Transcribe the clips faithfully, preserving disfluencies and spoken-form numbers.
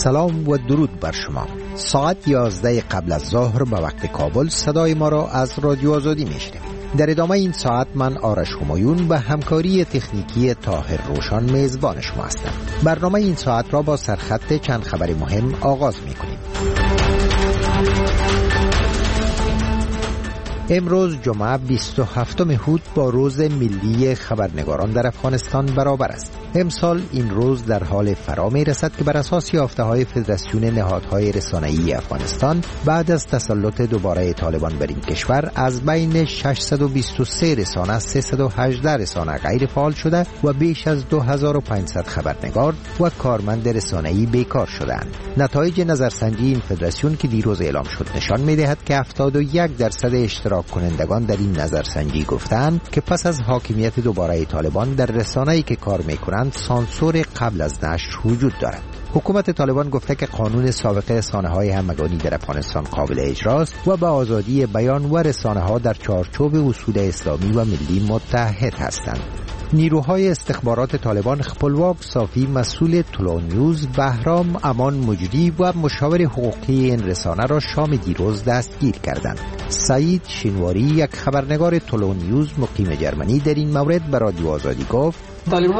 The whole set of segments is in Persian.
سلام و درود بر شما. ساعت یازده قبل از ظهر به وقت کابل صدای ما را از رادیو آزادی میشنوید. در ادامه این ساعت من آرش همایون به همکاری تکنیکی طاهر روشان میزبان شما هستم. برنامه این ساعت را با سرخط چند خبر مهم آغاز میکنیم. امروز جمعه بیست و هفتم هود با روز ملی خبرنگاران در افغانستان برابر است. امسال این روز در حال فرا می رسد که بر اساس یافته‌های فدراسیون نهادهای رسانه‌ای افغانستان بعد از تسلط دوباره طالبان بر این کشور از بین ششصد و بیست و سه رسانه سیصد و هجده رسانه غیر فعال شده و بیش از دو هزار و پانصد خبرنگار و کارمند رسانه‌ای بیکار شدند. نتایج نظرسنجی این فدراسیون که دیروز اعلام شد نشان می‌دهد که هفتاد و یک درصد اشتراک کنندگان در این نظرسنجی گفتند که پس از حاکمیت دوباره طالبان در رسانه‌ای که کار می‌کنند سانسور قبل از نشر وجود دارد. حکومت طالبان گفته که قانون سابق رسانه‌های همگانی در افغانستان قابل اجراست و به آزادی بیان و رسانه‌ها در چارچوب اصول اسلامی و ملی متحد هستند. نیروهای استخبارات طالبان خپلواک صافی مسئول طلوع نیوز، بهرام امان مجری و مشاور حقوقی این رسانه را شام دیروز دستگیر کردند. سعید شینواری یک خبرنگار طلوع نیوز مقیم جرمنی در این مورد به رادیو آزادی گفت طالب‌ها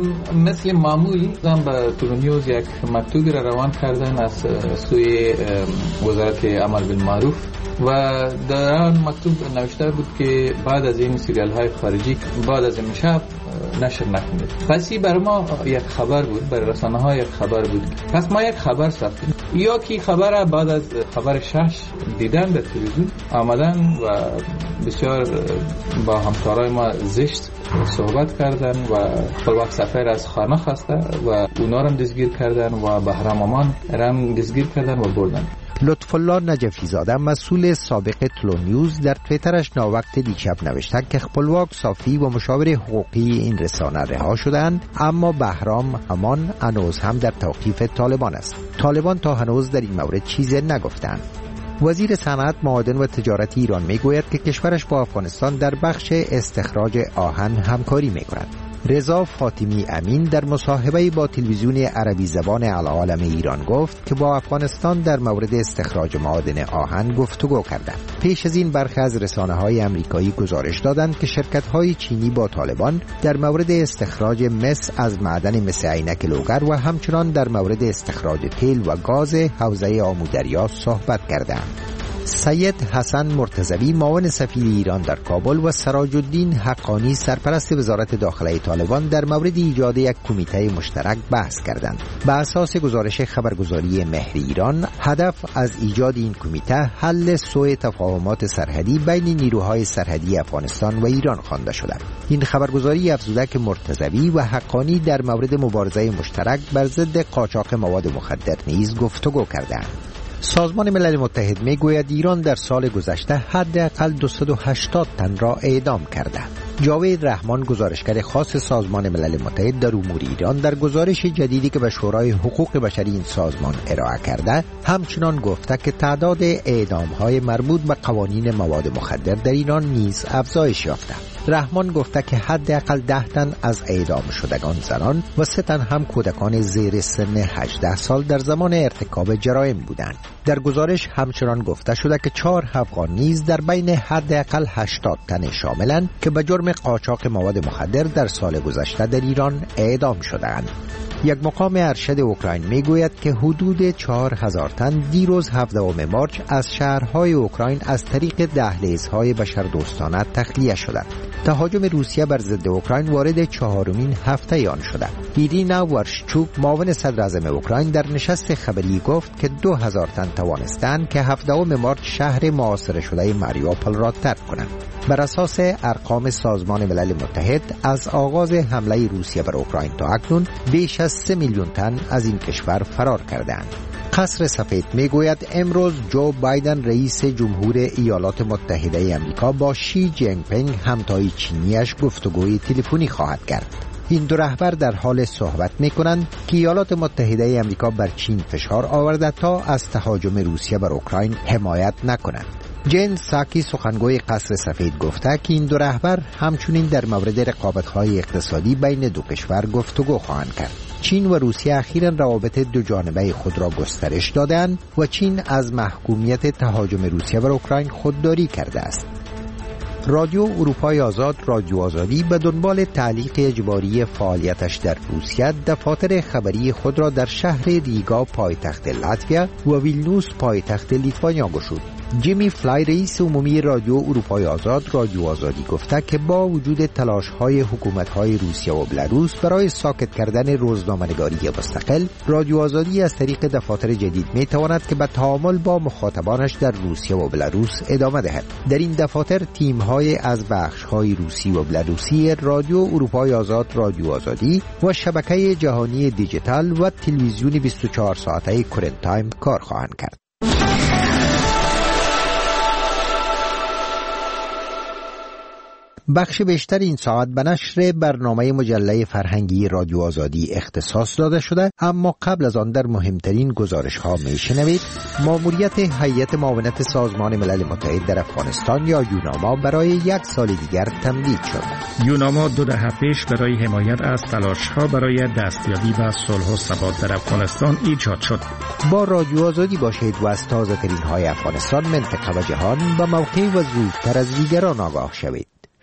مثل معمول هم به طلوع نیوز یک مکتوبی را روان کردن از سوی وزارت عمل بالمعروف و در آن مکتوب نوشته بود که بعد از این سریال های خارجی بعد از این شب نشر نکنید. پس این برای ما یک خبر بود، برای رسانه ها یک خبر بود. پس ما یک خبر ساختیم. یا کی خبر بعد از خبر شش دیدن در تلویزیون آمدن و بسیار با همکارای ما زشت صحبت کردن و خپلواک سفر از خانه خواسته و اونا رو دستگیر کردن و بهرام امان رو دستگیر کردن و بردن. لطف الله نجفی زاده مسئول سابق طلوع نیوز در تویترش ناوقت دیشب نوشته که خپلواک صافی و مشاور حقوقی این رسانه رها شدند، اما بهرام امان هنوز هم در توقیف طالبان است. طالبان تا هنوز در این مورد چیزی نگفتند. وزیر صنعت، معادن و تجارت ایران میگوید که کشورش با افغانستان در بخش استخراج آهن همکاری میکند. رضا فاطمی امین در مصاحبه با تلویزیون عربی زبان العالم ایران گفت که با افغانستان در مورد استخراج معادن آهن گفتگو کردند. پیش از این برخی از رسانه‌های آمریکایی گزارش دادند که شرکت‌های چینی با طالبان در مورد استخراج مس از معدن مس عینک لوگر و همچنان در مورد استخراج تیل و گاز حوزه آمودریا صحبت کردند. سید حسن مرتضوی معاون سفیر ایران در کابل و سراج الدین حقانی سرپرست وزارت داخله طالبان در مورد ایجاد یک کمیته مشترک بحث کردند. به اساس گزارش خبرگزاری مهر ایران، هدف از ایجاد این کمیته حل سوء تفاهمات سرحدی بین نیروهای سرحدی افغانستان و ایران خوانده شده. این خبرگزاری افزوده که مرتضوی و حقانی در مورد مبارزه مشترک بر ضد قاچاق مواد مخدر نیز گفتگو کردند. سازمان ملل متحد میگوید ایران در سال گذشته حداقل دویست و هشتاد تن را اعدام کرده. جاوید رحمان، گزارشگر خاص سازمان ملل متحد در امور ایران، در گزارش جدیدی که به شورای حقوق بشری این سازمان ارائه کرده همچنان گفته که تعداد اعدام‌های مربوط به قوانین مواد مخدر در ایران نیز افزایش یافته. رحمان گفته که حداقل ده تن از اعدام شدگان زنان و سه تن هم کودکان زیر سن هجده سال در زمان ارتکاب جرایم بودند. در گزارش همچنان گفته شده که چهار افغان نیز در بین حداقل هشتاد تن شاملند که به جرم قاچاق مواد مخدر در سال گذشته در ایران اعدام شدند. یک مقام ارشد اوکراین میگوید که حدود چهار هزار تن دیروز هفدهم مارس از شهرهای اوکراین از طریق دهلیزهای بشردوستانه تخلیه شدند. تهاجم روسیه بر ضد اوکراین وارد چهارمین هفته آن شده. ایرینا ورشچوک، معاون صدر اعظم اوکراین، در نشست خبری گفت که دو هزار تن توانستند که هفدهم مارس شهر محاصره شده ماریوپول را ترک کنند. بر اساس ارقام سازمان ملل متحد از آغاز حمله روسیه بر اوکراین تا اکنون بیش از سه میلیون تن از این کشور فرار کردند. قصر سفید میگوید امروز جو بایدن رئیس جمهور ایالات متحده آمریکا با شی جین پینگ همتای چینیش گفتگوی تلفنی خواهد کرد. این دو رهبر در حال صحبت می‌کنند که ایالات متحده آمریکا بر چین فشار آورده تا از تهاجم روسیه بر اوکراین حمایت نکند. جن ساکی سخنگوی قصر سفید گفته که این دو رهبر همچنین در مورد رقابت‌های اقتصادی بین دو کشور گفتگو خواهند کرد. چین و روسیه اخیراً روابط دو جانبه خود را گسترش دادند و چین از محکومیت تهاجم روسیه بر اوکراین خودداری کرده است. رادیو اروپای آزاد، رادیو آزادی به دنبال تعلیق اجباری فعالیتش در روسیه دفاتر خبری خود را در شهر ریگا پایتخت لاتویا و ویلنوس پایتخت لیتوانیا گشود. جیمی فلای رئیس عمومی رادیو اروپای آزاد، رادیو آزادی گفته که با وجود تلاش‌های حکومت‌های روسیه و بلاروس برای ساکت کردن روزنامه‌نگاری مستقل، رادیو آزادی از طریق دفاتر جدید می‌تواند که به تعامل با مخاطبانش در روسیه و بلاروس ادامه دهد. در این دفاتر تیم‌های از بخش‌های روسی و بلاروسی رادیو اروپای آزاد، رادیو آزادی و شبکه جهانی دیجیتال و تلویزیون بیست و چهار ساعته کرنت تایم کار خواهند کرد. بخش بیشتر این ساعت به نشر برنامه مجله فرهنگی رادیو آزادی اختصاص داده شده، اما قبل از آن در مهمترین گزارش ها می شنوید ماموریت هیئت معاونت سازمان ملل متحد در افغانستان یا یوناما برای یک سال دیگر تمدید شد. یوناما دو دهه پیش برای حمایت از تلاش ها برای دستیابی به صلح و ثبات در افغانستان ایجاد شد. با رادیو آزادی باشید و از تازه ترین های افغانستان، منطقه و جهان به موقع و زودتر از دیگران آگاه شوید.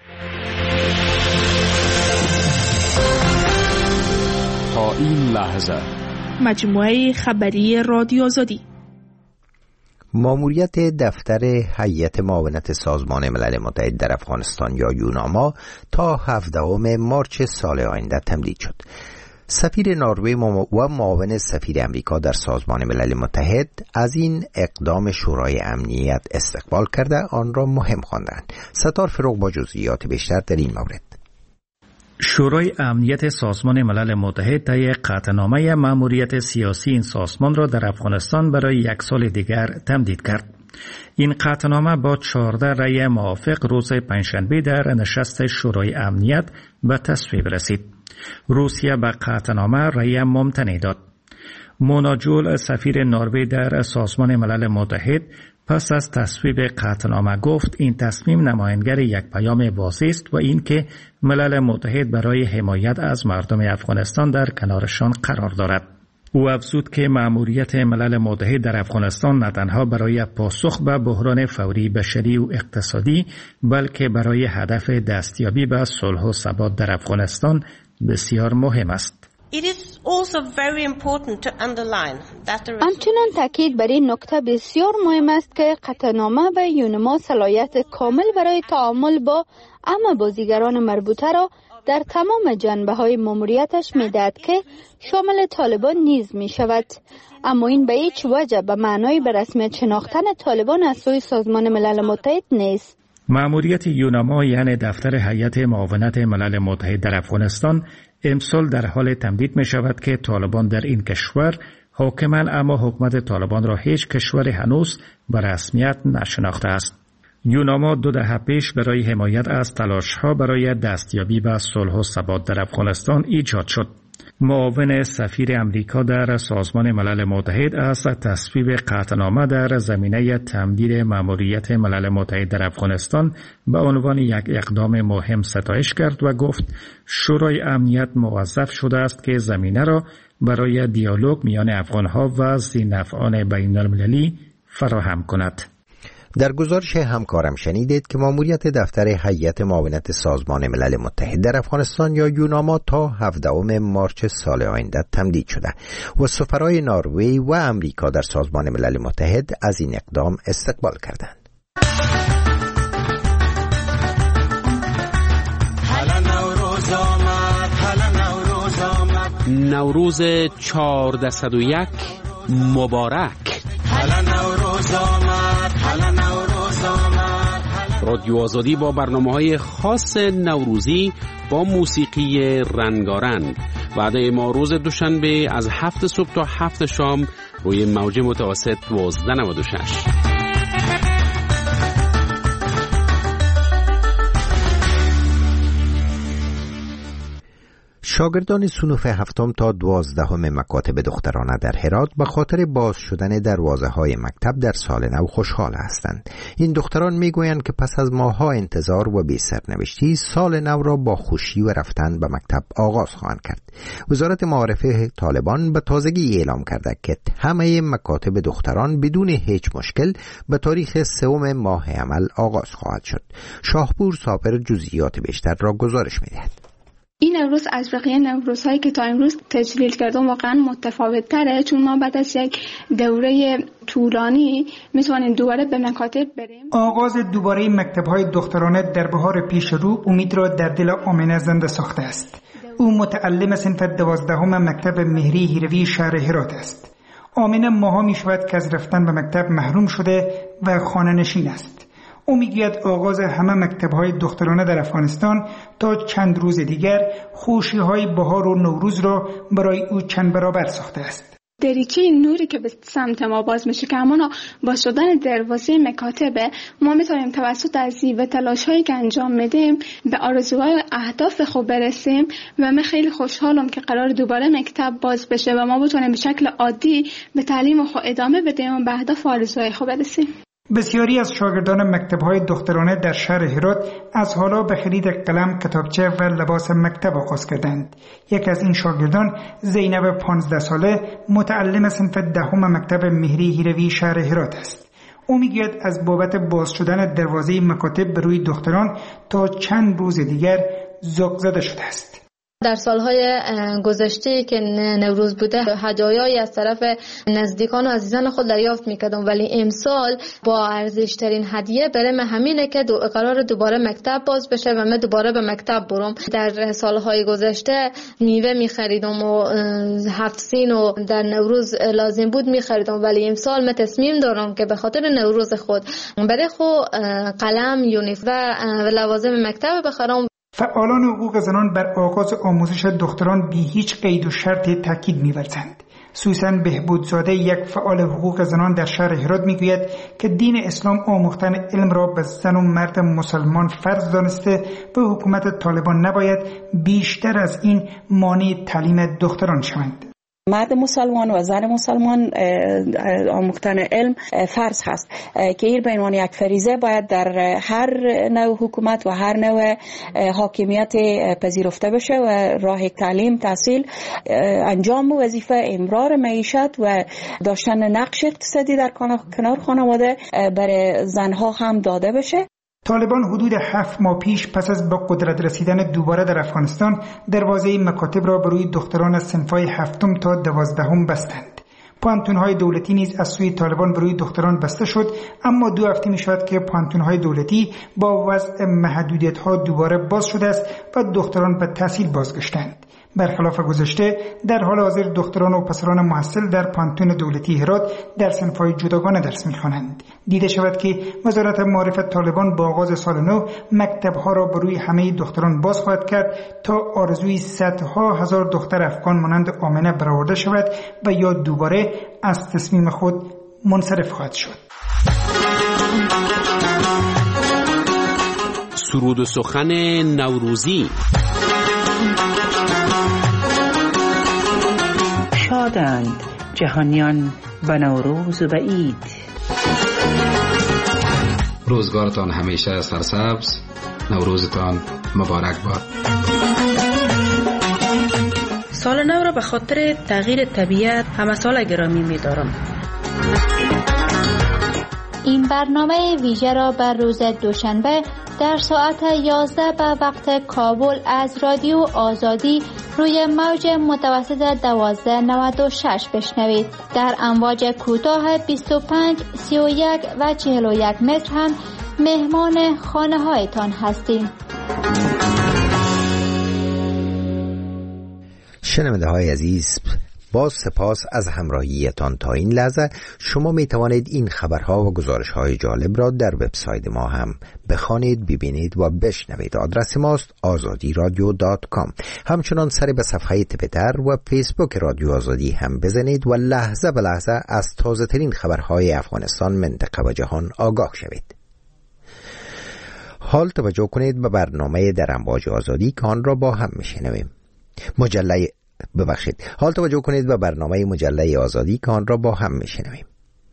تا این لحظه مجموعه خبری رادیو آزادی. ماموریت دفتر هیئت معاونت سازمان ملل متحد در افغانستان یا یوناما تا هفدهم مارس سال آینده تمدید شد. سفیر نروژ و معاون سفیر امریکا در سازمان ملل متحد از این اقدام شورای امنیت استقبال کرده آن را مهم خواندند. ستار فروغ با جزئیات بیشتر در این مورد. شورای امنیت سازمان ملل متحد طی قطعنامه مأموریت سیاسی این سازمان را در افغانستان برای یک سال دیگر تمدید کرد. این قطعنامه با چهارده رأی موافق روز پنجشنبه در نشست شورای امنیت به تصویب رسید. روسیه به قطعنامه رأی ممتنع داد. مونا جول سفیر نروژ در سازمان ملل متحد پس از تصویب قطعنامه گفت این تصمیم نمایانگر یک پیام واضح است و این که ملل متحد برای حمایت از مردم افغانستان در کنارشان قرار دارد. او افزود که مأموریت ملل متحد در افغانستان نه تنها برای پاسخ به بحران فوری بشری و اقتصادی بلکه برای هدف دستیابی به صلح و ثبات در افغانستان بسیار مهم است. همچنان تاکید بر این نکته بسیار مهم است که قطعنامه به یوناما صلاحیت کامل برای تعامل با همه بازیگران مربوطه را در تمام جنبه‌های ماموریتش می‌دهد که شامل طالبان نیز می‌شود، اما این به هیچ وجه به معنای به رسمیت شناختن طالبان از سوی سازمان ملل متحد نیست. مأموریت یوناما یعنی دفتر هیئت معاونت ملل متحد در افغانستان امسال در حال تمدید می شود که طالبان در این کشور حاکمند، اما حکومت طالبان را هیچ کشور هنوز به رسمیت نشناخته است. یوناما دو دهه پیش برای حمایت از تلاش‌ها برای دستیابی به صلح و ثبات در افغانستان ایجاد شد. معاون سفیر امریکا در سازمان ملل متحد از تصویب قطعنامه در زمینه تمدید مأموریت ملل متحد در افغانستان به عنوان یک اقدام مهم ستایش کرد و گفت شورای امنیت موظف شده است که زمینه را برای دیالوگ میان افغانها و ذی‌نفعان بین المللی فراهم کند. در گزارش همکارم شنیدید که ماموریت دفتر هیئت معاونت سازمان ملل متحد در افغانستان یا یوناما تا هفدهم مارس سال آینده تمدید شده و سفرای نروژ و امریکا در سازمان ملل متحد از این اقدام استقبال کردند. نوروز چهارده‌صد و یک مبارک. رادیو آزادی با برنامه‌های خاص نوروزی با موسیقی رنگارنگ وعده ما روز دوشنبه از هفت صبح تا هفت شام روی موج متوسط دوازده نود و شش. شاگردان صنوف هفتم تا دوازدهم مکاتب دخترانه در هرات به خاطر باز شدن دروازه‌های مکتب در سال نو خوشحال هستند. این دختران میگویند که پس از ماه‌ها انتظار و بی سرنوشتی سال نو را با خوشی و رفتن به مکتب آغاز خواهند کرد. وزارت معارف طالبان به تازگی اعلام کرده که همه مکاتب دختران بدون هیچ مشکل به تاریخ سوم ماه عمل آغاز خواهد شد. شاهپور صابر جزئیات بیشتر را گزارش می‌دهد. این نوروز از بقیه نوروزهایی که تا امروز تجلیل کردم واقعا متفاوت تره، چون ما بعد از یک دوره طولانی میتونیم دوباره به مکاتب بریم. آغاز دوباره مکتب‌های دخترانه در بهار پیش رو امید را در دل آمنه زنده ساخته است. او متعلم صنف دوازدهم مکتب مهری هیروی شهر هرات است. آمنه ماها می شود که از رفتن به مکتب محروم شده و خانه نشین است. او میگوید آغاز همه مکتب‌های دخترانه در افغانستان تا چند روز دیگر خوشی‌های بهار و نوروز را برای او چند برابر ساخته است. دریچه نوری که به سمت ما باز میشه که همانا با شدن دروازه مکاتبه ما میتونیم توسط ازی و تلاش‌هایی که انجام میدیم به آرزوهای اهداف خوب برسیم و من خیلی خوشحالم که قرار دوباره مکتب باز بشه و ما بتونیم به شکل عادی به تعلیم خود ادامه بدیم و به اهداف و آرزوهای خوب برسیم. بسیاری از شاگردان مکتب‌های دخترانه در شهر هرات از حالا به خرید قلم، کتابچه و لباس مکتب آغاز کردند. یک از این شاگردان زینب پانزده ساله متعلم صنف دهم مکتب مهری هیروی شهر هرات است. او میگوید از بابت باز شدن دروازه مکاتب به روی دختران تا چند روز دیگر ذوق زده شده است. در سالهای گذشته که نوروز بوده هدایایی از طرف نزدیکان و عزیزان خود دریافت میکردم، ولی امسال با ارزش ترین هدیه برام همینه که دو قرار دوباره مکتب باز بشه و من دوباره به مکتب برم. در سالهای گذشته میوه میخریدم و هفت سین و در نوروز لازم بود میخریدم، ولی امسال من تصمیم دارم که به خاطر نوروز خود برای خود قلم، یونیفرم و لوازم مکتب بخرم. فعالان حقوق زنان بر آغاز آموزش دختران بی هیچ قید و شرط تاکید می‌ورزند. سوسن بهبودزاده، یک فعال حقوق زنان در شهر هرات، میگوید که دین اسلام آموختن علم را به زن و مرد مسلمان فرض دانسته و حکومت طالبان نباید بیشتر از این مانع تعلیم دختران شوند. مرد مسلمان و زن مسلمان آموختن علم فرض هست که این به عنوان یک فریضه باید در هر نوع حکومت و هر نوع حاکمیت پذیرفته بشه و راه تعلیم، تحصیل، انجام وظیفه، امرار معیشت و داشتن نقش اقتصادی در کنار خانواده برای زنها هم داده بشه. طالبان حدود هفت ماه پیش پس از به قدرت رسیدن دوباره در افغانستان دروازه مکاتب را به روی دختران از صنف‌های هفتم تا دوازدهم بستند. پانتون‌های دولتی نیز از سوی طالبان به روی دختران بسته شد، اما دو هفته می شود که پانتون‌های دولتی با وضع محدودیت‌ها دوباره باز شده است و دختران به تحصیل بازگشتند. برخلاف گذشته در حال حاضر دختران و پسران محصل در پانتون دولتی هرات در صنف‌های جداگانه درس می‌خوانند. دیده شود که وزارت معارف طالبان با آغاز سال نو مکتب‌ها را به روی همه دختران باز خواهد کرد تا آرزوی صدها هزار دختر افغان مانند آمنه برآورده شود و یا دوباره از تصمیم خود منصرف خواهد شد. سرود و سخن نوروزی. شادند جهانیان به نوروز و به عید. روزگارتان همیشه سرسبز، نوروزتان مبارک باد. سال نو را به خاطر تغییر طبیعت همه سال گرامی می دارم. این برنامه ویژه را بر روز دوشنبه در ساعت یازده به وقت کابل از رادیو آزادی روی موج متوسط دوازده نود و شش بشنوید. در امواج کوتاه بیست و پنج، سی و یک و چهل و یک متر هم مهمان خانه هایتان هستیم. شنونده های عزیز، باز سپاس از همراهیتان. تا این لحظه شما می توانید این خبرها و گزارش‌های جالب را در وبسایت ما هم بخوانید، ببینید و بشنوید. آدرس ماست آزادی رادیو دات کام. همچنان سر به صفحه توییتر و فیسبوک رادیو آزادی هم بزنید و لحظه به لحظه از تازه ترین خبرهای افغانستان، منطقه و جهان آگاه شوید. حال توجه کنید به برنامه در امواج آزادی که آن را با هم میشنویم. مجله ببخشید حال توجه کنید به برنامه مجله آزادی که آن را با هم میشنویم.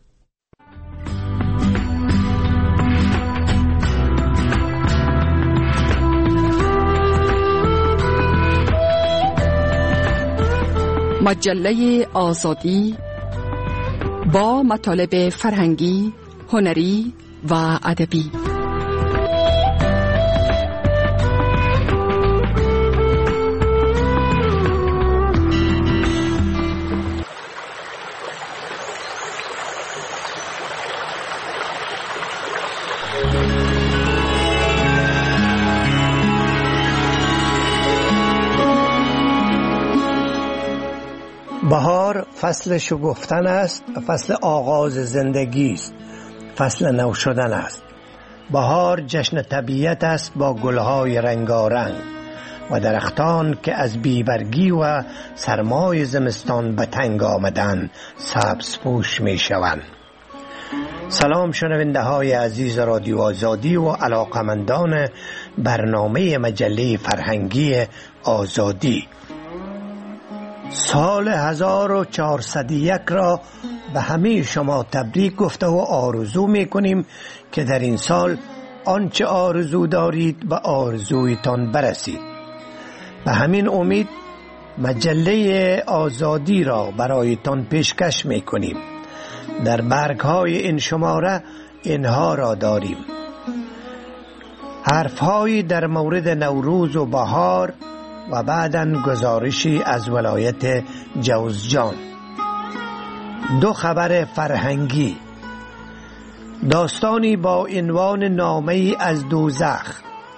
مجله آزادی با مطالب فرهنگی، هنری و ادبی. بهار فصل شکفتن است و فصل آغاز زندگی است، فصل نو شدن است. بهار جشن طبیعت است با گلهای رنگارنگ و درختان که از بیبرگی و سرمای زمستان به تنگ آمدن سبز پوش می شوند. سلام شنونده های عزیز رادیو آزادی و علاقمندان برنامه مجله فرهنگی آزادی. سال هزار و چهارصد و یک را به همه شما تبریک گفته و آرزو می کنیم که در این سال آنچه آرزو دارید به آرزویتان برسید. به همین امید مجله آزادی را برایتان پیشکش می کنیم. در برگ های این شماره اینها را داریم: حرف هایی در مورد نوروز و بهار و بعداً گزارشی از ولایت جوزجان، دو خبر فرهنگی، داستانی با عنوان نامه‌ای از دوزخ،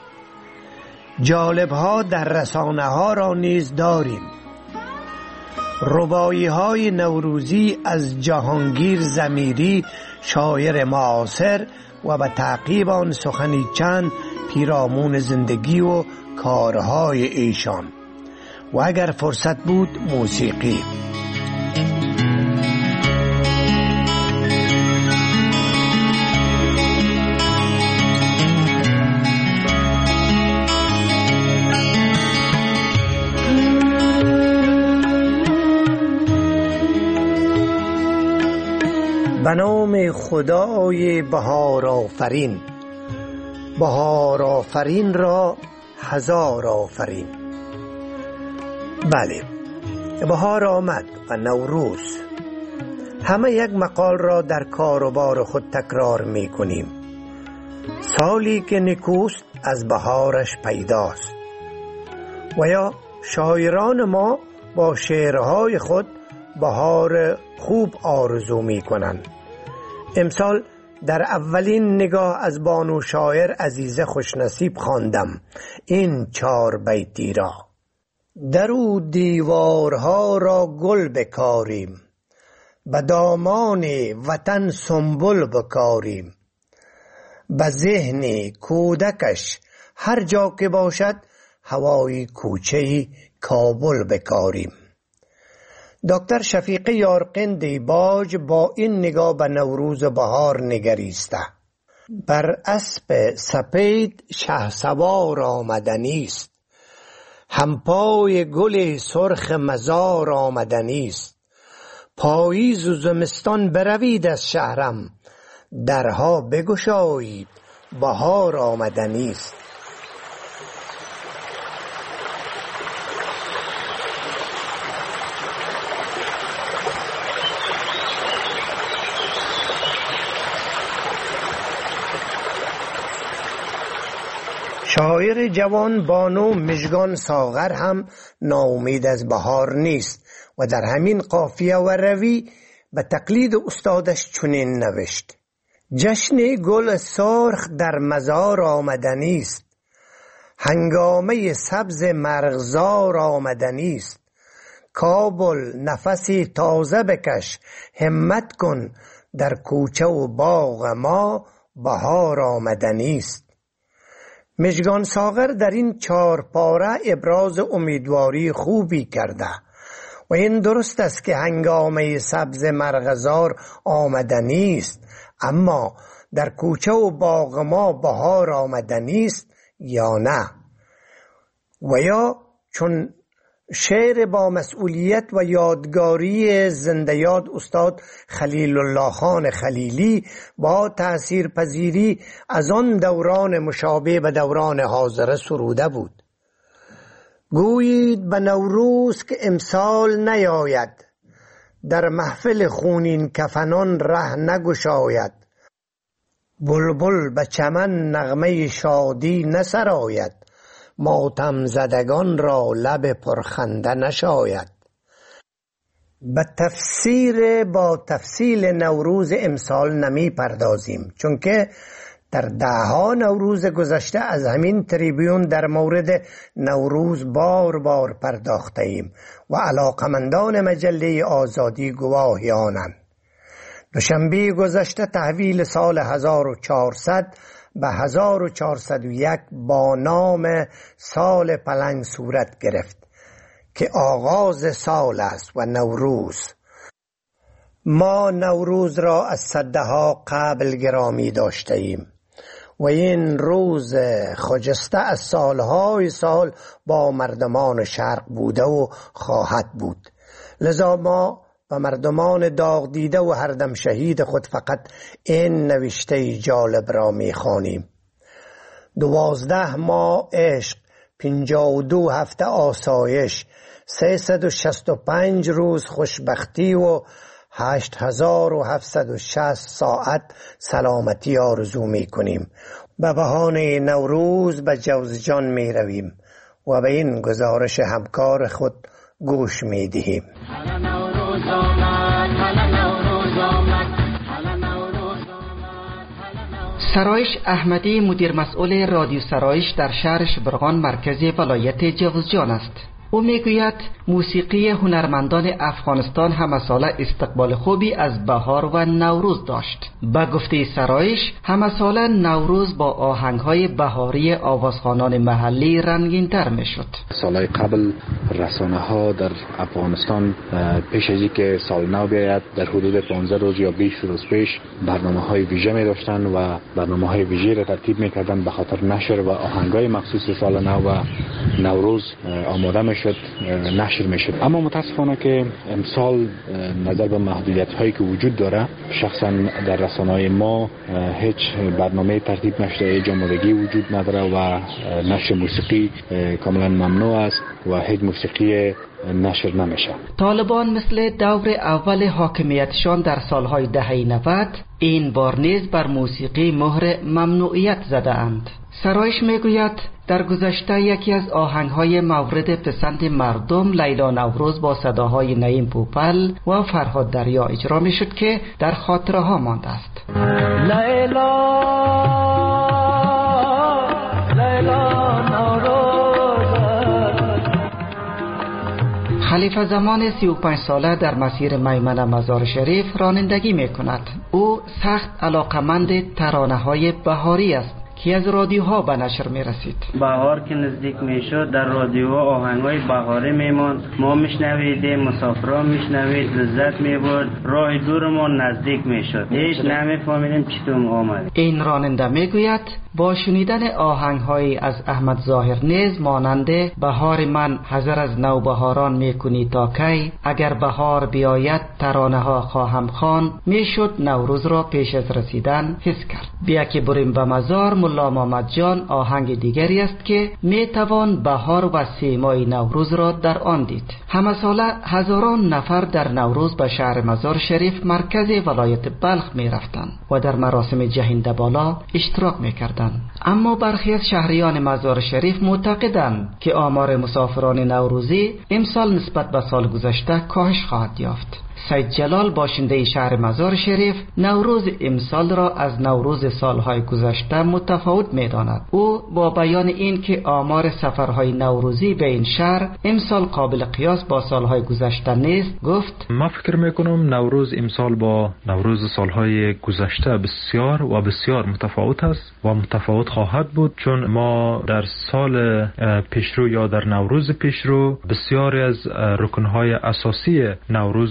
جالب‌ها در رسانه ها را نیز داریم، رباعی های نوروزی از جهانگیر ضمیری شاعر معاصر و به تعقیب آن سخنی چند پیرامون زندگی و کارهای ایشان و اگر فرصت بود موسیقی. به نام خدای بهار آفرین، بهار آفرین را هزار آفرین. بله، بهار آمد و نوروز. همه یک مقال را در کار و بار خود تکرار می کنیم: سالی که نکوست از بهارش پیداست. و یا شاعران ما با شعرهای خود بهار خوب آرزو می کنند. امسال در اولین نگاه از بانو شاعر عزیزه خوشنصیب خواندم این چار بیتی را: درو دیوارها را گل بکاریم، به دامان وطن سنبل بکاریم، به ذهن کودکش هر جا که باشد هوای کوچه کابل بکاریم. دکتر شفیق یارقند باج با این نگاه به نوروز بهار نگریسته: بر اسب سپید شهسوار آمدنی است، همپای گل سرخ مزار آمدنی است. پاییز و زمستان بروید از شهرم، درها بگشایید بهار آمدنی است. شاعر جوان بانو مژگان ساغر هم ناامید از بهار نیست و در همین قافیه و روی به تقلید استادش چنین نوشت: جشن گل سرخ در مزار آمدنی است، هنگامه سبز مرغزار آمدنی است. کابل نفسی تازه بکش، همت کن، در کوچه و باغ ما بهار آمدنی است. مژگان ساغر در این چهار پاره ابراز امیدواری خوبی کرده و این درست است که هنگامه سبز مرغزار آمدنی است، اما در کوچه و باغ ما بهار آمدنی است یا نه؟ و یا چون شعر با مسئولیت و یادگاری زنده یاد استاد خلیل الله خان خلیلی با تأثیر پذیری از آن دوران مشابه به دوران حاضر سروده بود. گویید به نوروز که امسال نیاید، در محفل خونین کفنان ره نگشاید. بلبل به چمن نغمه شادی نسراید، ماتم زدگان را لب پرخنده نشاید. به تفسیر با تفصیل نوروز امسال نمی پردازیم، چون که در دهها نوروز گذشته از همین تریبیون در مورد نوروز بار بار پرداخته ایم و علاقمندان مجله آزادی گواهی آنند. دوشنبه گذشته تحویل سال هزار و چهارصد به هزار و چهارصد و یک با نام سال پلنگ صورت گرفت که آغاز سال است و نوروز. ما نوروز را از صدها قبل گرامی داشته ایم و این روز خجسته از سالهای سال با مردمان شرق بوده و خواهد بود. لذا ما و مردمان داغ دیده و هر دم شهید خود فقط این نوشته جالب را می خوانیم: دوازده ماه عشق، پنجاه و دو هفته آسایش، سیصد و شصت و پنج روز خوشبختی و هشت هزار و هفتصد و شصت ساعت سلامتی آرزو می کنیم. به بهانه نوروز به جوزجان می رویم و به این گزارش همکار خود گوش می دهیم. سرایش احمدی مدیر مسئول رادیو سرایش در شهر شبرغان مرکز ولایت جوزجان است. او میگوید موسیقی هنرمندان افغانستان همه ساله استقبال خوبی از بهار و نوروز داشت. به گفته سرایش همه ساله نوروز با آهنگهای بهاری آوازخوانان محلی رنگین تر می شد. سالهای قبل رسانه ها در افغانستان پیش از اینکه سال نو بیاید در حدود پانزده روز یا بیست روز پیش برنامه های ویژه می داشتن و برنامه های ویژه را ترتیب می کردن به خاطر نشر و آهنگهای مخصوص سال نو و نوروز آماده می شد، نشر می شد. اما متاسفانه که امسال نظر به محدودیت هایی که وجود داره، شخصا در رسانه های ما هیچ برنامه ترتیب نشده، جامدگی وجود نداره و نشر موسیقی کاملا ممنوع است و هیچ موسیقی نشر نمیشه. طالبان مثل دور اول حاکمیتشان در سالهای دهه نود این بار نیز بر موسیقی مهر ممنوعیت زده اند. سرایش میگوید در گذشته یکی از آهنگهای مورد پسند مردم لیلا نوروز با صداهای نعیم پوپل و فرهاد دریا اجرا می شد که در خاطره ها مانده است. لیلا لیلا نوروز. خلیفه زمان سی و پنج ساله در مسیر میمنه مزار شریف رانندگی می کند. او سخت علاقمند ترانه های بهاری است که از رادیوها به نشر می رسید. بهار که نزدیک می شد در رادیوها آهنگای بهاری می ماند، ما میشنویدیم، مسافران میشنوید، لذت می برد، راه دورمان نزدیک می شد، هیچ نمیفهمیدیم چطور آمد. این راننده می گوید با شنیدن آهنگهایی از احمد ظاهر نیز مانند بهار من حذر از نوبهاران می کنی تا کی، اگر بهار بیاید ترانه ها خواهم خواند، می شد نوروز را پیش از رسیدن حس کرد. بیا که بریم به مزار ملا محمد جان آهنگ دیگری است که می توان بهار و سیمای نوروز را در آن دید. همه ساله هزاران نفر در نوروز به شهر مزار شریف مرکز ولایت بلخ می رفتند و در مراسم جهنده بالا اشتراک می کردند. اما برخی از شهریان مزار شریف معتقدند که آمار مسافران نوروزی امسال نسبت به سال گذشته کاهش خواهد یافت. سید جلال باشنده شهر مزار شریف نوروز امسال را از نوروز سالهای گذشته متفاوت می‌داند. او با بیان این که آمار سفرهای نوروزی به این شهر امسال قابل قیاس با سالهای گذشته نیست گفت: ما فکر می‌کنم نوروز امسال با نوروز سالهای گذشته بسیار و بسیار متفاوت است و متفاوت خواهد بود، چون ما در سال پیشرو یا در نوروز پیشرو بسیاری از رکن‌های اساسی نوروز را نخواهیم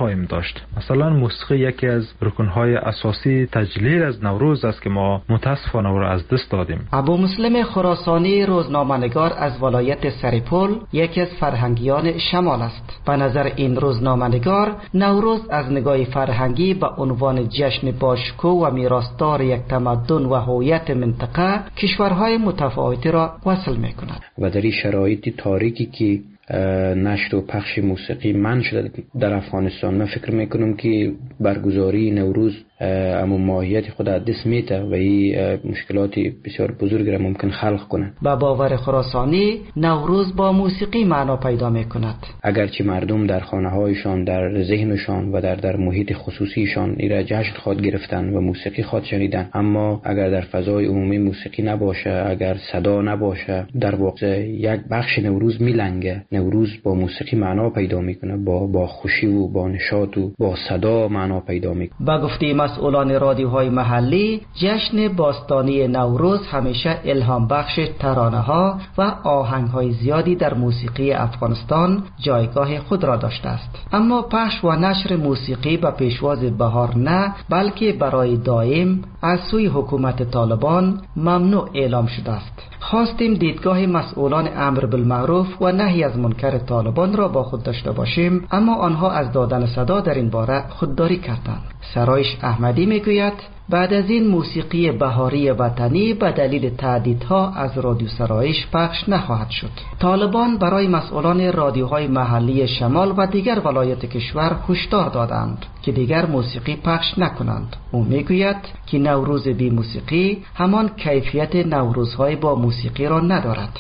خواهیم داشت. مثلا موسیقی یکی از رکنهای اساسی تجلیل از نوروز است که ما متاسفانه او را از دست دادیم. ابو مسلم خراسانی روزنامه‌نگار از ولایت سرپل یکی از فرهنگیان شمال است. به نظر این روزنامه‌نگار نوروز از نگاه فرهنگی به عنوان جشن باشکوه و میراثدار یک تمدن و هویت منطقه کشورهای متفاوتی را وصل می‌کند. و در این شرایط تاریکی که نشر و پخش موسیقی منع شده در افغانستان، من فکر میکنم که برگزاری نوروز اما ماهیت خود از دست میده و این مشکلات بسیار بزرگ را ممکن خلق کنه. با باور خراسانی نوروز با موسیقی معنا پیدا میکند. اگرچه مردم در خانه هایشان، در ذهنشان و در در محیط خصوصیشان این را جشن خواد گرفتن و موسیقی خواد شنیدن، اما اگر در فضای عمومی موسیقی نباشه، اگر صدا نباشه، در واقع یک بخش نوروز میلنگه. نوروز با موسیقی معنا پیدا میکنه، با با خوشی و با نشاط و با صدا معنا پیدا میکنه. با گفته مسئولان رادیوهای محلی، جشن باستانی نوروز همیشه الهام بخش ترانه ها و آهنگ های زیادی در موسیقی افغانستان جایگاه خود را داشته است. اما پخش و نشر موسیقی به پیشواز بهار نه، بلکه برای دائم از سوی حکومت طالبان ممنوع اعلام شده است. خواستیم دیدگاه مسئولان امر بالمعروف و نهی از منکر طالبان را با خود داشته باشیم، اما آنها از دادن صدا در این باره خودداری کردند. سرایش احمدی میگوید بعد از این موسیقی بهاری وطنی به دلیل تهدیدها از رادیو سرایش پخش نخواهد شد. طالبان برای مسئولان رادیوهای محلی شمال و دیگر ولایت کشور هشدار دادند که دیگر موسیقی پخش نکنند. او میگوید که نوروز بی موسیقی همان کیفیت نوروزهای با موسیقی را ندارد.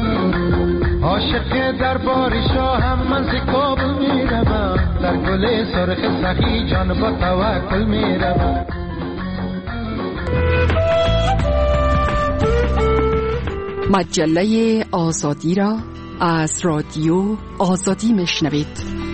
عاشق دربار شاهم من ز کابل میروم، در گل سرخ سخی جان با توکل میروم. مجله آزادی را از رادیو آزادی میشنوید.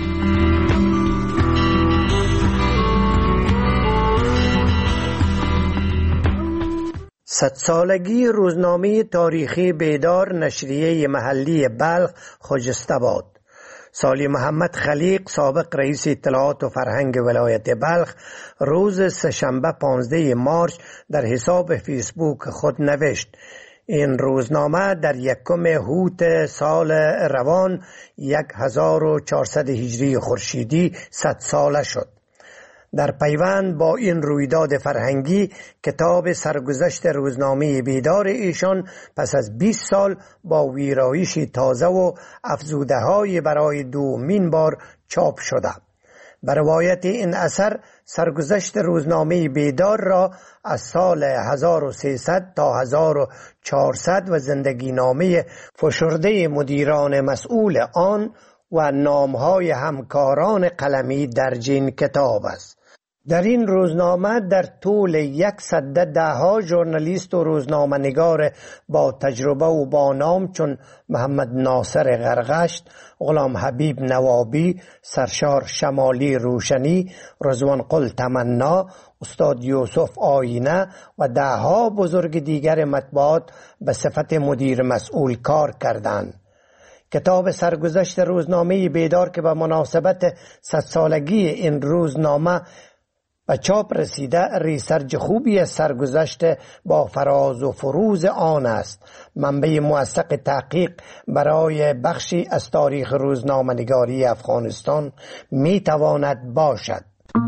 صد سالگی روزنامه تاریخی بیدار نشریه محلی بلخ خجسته‌آباد. سالی محمد خلیق سابق رئیس اطلاعات و فرهنگ ولایت بلخ روز سه‌شنبه پانزده مارس در حساب فیسبوک خود نوشت: این روزنامه در یکم هوت سال روان هزار و چهارصد هجری خورشیدی صد ساله شد. در پیوند با این رویداد فرهنگی، کتاب سرگذشت روزنامه بیدار ایشان پس از بیست سال با ویرایشی تازه و افزوده‌های برای دومین بار چاپ شده. بر روایت این اثر، سرگذشت روزنامه بیدار را از سال هزار و سیصد تا هزار و چهارصد و زندگی نامه فشرده مدیران مسئول آن و نامهای همکاران قلمی درج این کتاب است. در این روزنامه در طول یک سده دهها ژورنالیست و روزنامه نگار با تجربه و با نام چون محمد ناصر غرغشت، غلام حبیب نوابی، سرشار شمالی روشنی، رضوان قل تمنا، استاد یوسف آینه و دهها بزرگ دیگر مطبوعات به صفت مدیر مسئول کار کردند. کتاب سرگذشت روزنامه بیدار که به مناسبت صد سالگی این روزنامه به چاپ رسیده، ریسرچ خوبی از سرگذشت با فراز و فروز آن است. منبع موثق تحقیق برای بخشی از تاریخ روزنامه نگاری افغانستان می تواند باشد.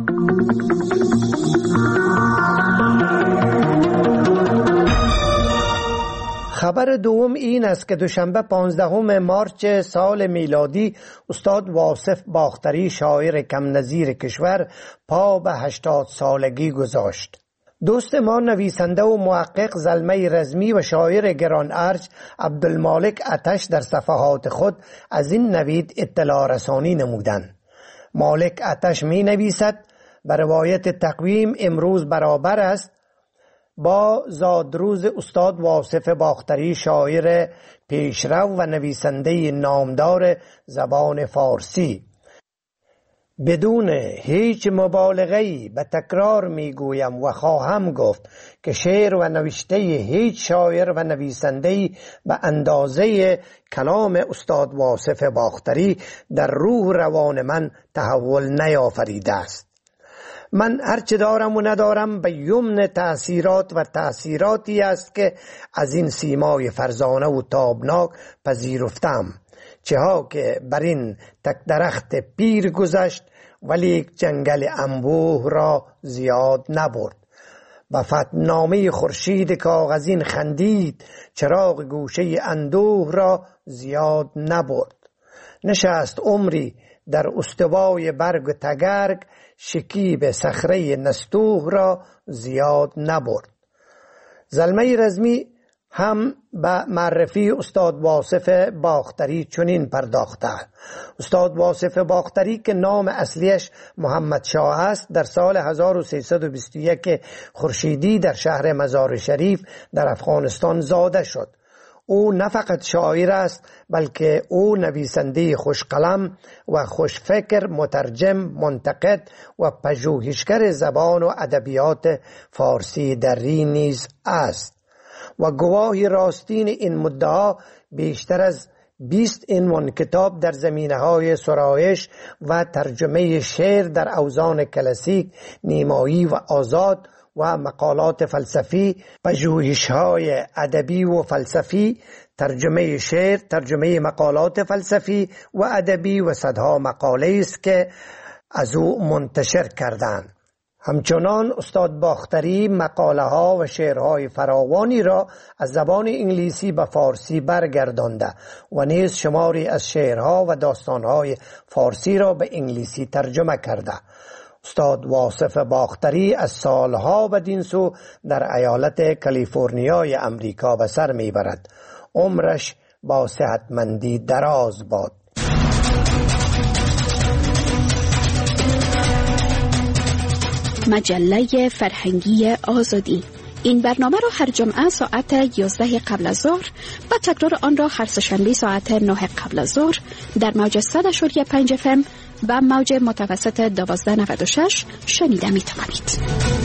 خبر دوم این است که دوشنبه پانزدهم مارس سال میلادی استاد واصف باختری، شاعر کم نظیر کشور، پا به هشتاد سالگی گذاشت. دوست ما نویسنده و محقق زلمه رزمی و شاعر گران ارج عبدالمالک آتش در صفحات خود از این نوید اطلاع رسانی نمودند. مالک آتش می نویسد: به روایت تقویم امروز برابر است با زادروز استاد واصف باختری، شاعر پیشرو و نویسنده نامدار زبان فارسی. بدون هیچ مبالغه‌ای به تکرار میگویم و خواهم گفت که شعر و نوشته هیچ شاعر و نویسنده‌ای به اندازه کلام استاد واصف باختری در روح روان من تحول نیافریده است. من هرچه دارم و ندارم به یمن تأثیرات و تأثیراتی است که از این سیمای فرزانه و تابناک پذیرفتم، چه ها که بر این تک درخت پیر گذشت ولی یک جنگل انبوه را زیاد نبرد. و فتنامه خورشید کاغذین خندید، چراغ گوشه اندوه را زیاد نبرد. نشست عمری در استوای برگ و تگرگ، شکیب صخره نستوه را زیاد نبرد. زلمه رزمی هم به معرفی استاد واصف باختری چنین پرداخته. استاد واصف باختری که نام اصلیش محمد شاه است، در سال هزار و سیصد و بیست و یک خورشیدی در شهر مزار شریف در افغانستان زاده شد. او نه فقط شاعر است بلکه او نویسنده خوشقلم و خوشفکر، مترجم، منتقد و پژوهشگر زبان و ادبیات فارسی دری نیز است و گواهی راستین این مدعا بیشتر از بیست عنوان کتاب در زمینه‌های سرایش و ترجمه شعر در اوزان کلاسیک، نیمایی و آزاد و مقالات فلسفی، پژوهش‌های ادبی و فلسفی، ترجمه شعر، ترجمه مقالات فلسفی و ادبی و صدها مقاله است که از او منتشر کردند. همچنان استاد باختری مقاله ها و شعرهای فراوانی را از زبان انگلیسی به فارسی برگردانده و نیز شماری از شعرها و داستانهای فارسی را به انگلیسی ترجمه کرده. استاد واصف باختری از سالها بدین سو در ایالت کالیفرنیای امریکا به سر میبرد. عمرش با صحتمندی دراز باد. مجله فرهنگی آزادی. این برنامه را هر جمعه ساعت یازده قبل از ظهر و تکرار آن را هر سه‌شنبه ساعت نه قبل از ظهر در موج صد و پنج اف ام و موج متوسط دوازده نود و شش شنیده می توانید.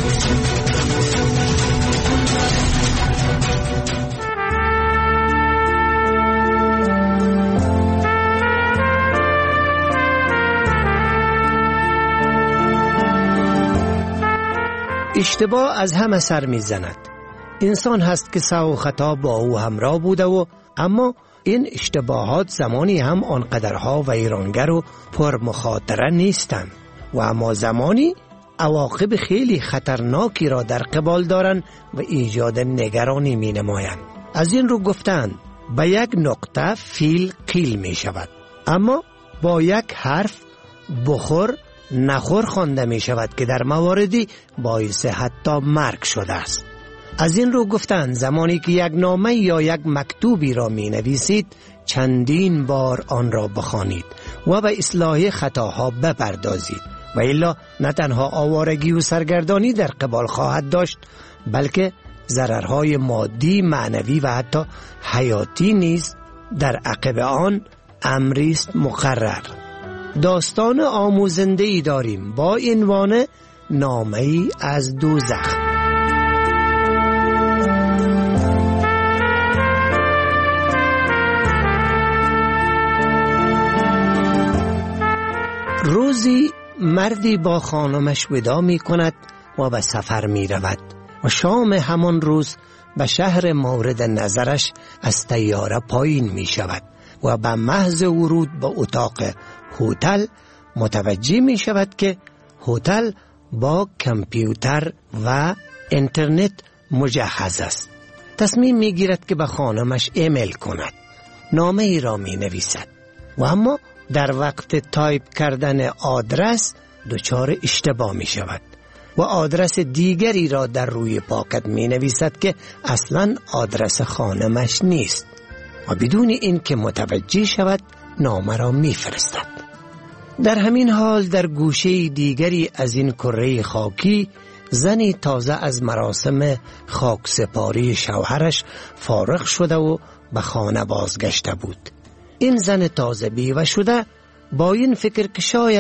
اشتباه از همه سر می زند. انسان هست که سهو و خطا با او همراه بوده و اما این اشتباهات زمانی هم آنقدرها ویرانگر و پرمخاطره نیستند و اما زمانی عواقب خیلی خطرناکی را در قبال دارند و ایجاد نگرانی می نمایند. از این رو گفتند به یک نقطه فیل قیل می شود، اما با یک حرف بخور نخور خوانده می شود که در مواردی باعث حتی مرگ شده است. از این رو گفتند زمانی که یک نامه یا یک مکتوبی را می نویسید چندین بار آن را بخوانید و به اصلاح خطاها بپردازید و الا نه تنها آوارگی و سرگردانی در قبال خواهد داشت بلکه ضررهای مادی، معنوی و حتی حیاتی نیز در عقب آن امری است مقرر. داستان آموزنده‌ای داریم با عنوان نامه‌ای از دوزخ. روزی مردی با خانمش ودا می کند و به سفر می رود و شام همان روز به شهر مورد نظرش از طیاره پایین می شود و به محض ورود به اتاق هتل متوجه می شود که هتل با کامپیوتر و اینترنت مجهز است. تصمیم می گیرد که به خانمش ایمیل کند. نامه ای را می نویسد و اما در وقت تایپ کردن آدرس دچار اشتباه می شود و آدرس دیگری را در روی پاکت می نویسد که اصلا آدرس خانمش نیست و بدون این که متوجه شود نامه را می فرستد. در همین حال در گوشه دیگری از این کره خاکی زنی تازه از مراسم خاکسپاری شوهرش فارغ شده و به خانه بازگشته بود. این زن تازه بیوه شده با این فکر که شاید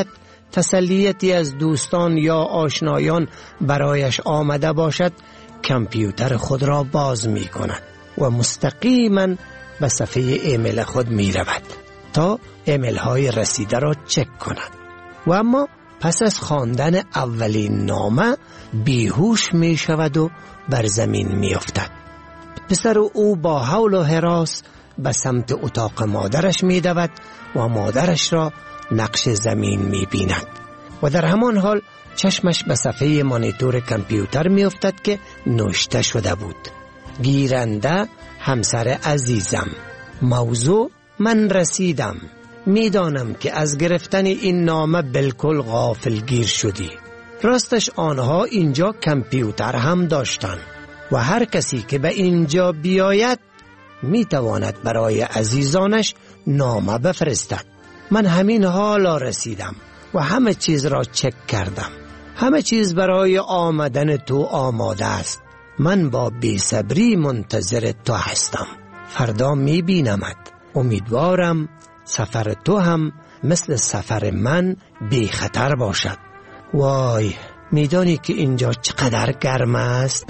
تسلیتی از دوستان یا آشنایان برایش آمده باشد، کامپیوتر خود را باز می کند و مستقیما به صفحه ایمیل خود می رود تا ایمیل های رسیده را چک کند. و اما پس از خواندن اولین نامه بیهوش می شود و بر زمین می افتد. پسر او با حول و هراس به سمت اتاق مادرش می دود و مادرش را نقش زمین می بیند و در همان حال چشمش به صفحه مانیتور کامپیوتر می افتد که نوشته شده بود: گیرنده همسر عزیزم، موضوع من رسیدم، می دانم که از گرفتن این نامه بالکل غافلگیر شدی. راستش آنها اینجا کامپیوتر هم داشتند و هر کسی که به اینجا بیاید می تواند برای عزیزانش نامه بفرستد. من همین حالا رسیدم و همه چیز را چک کردم. همه چیز برای آمدن تو آماده است. من با بی‌صبری منتظر تو هستم. فردا می بینمت. امیدوارم سفر تو هم مثل سفر من بی خطر باشد. وای، میدانی که اینجا چقدر گرم است؟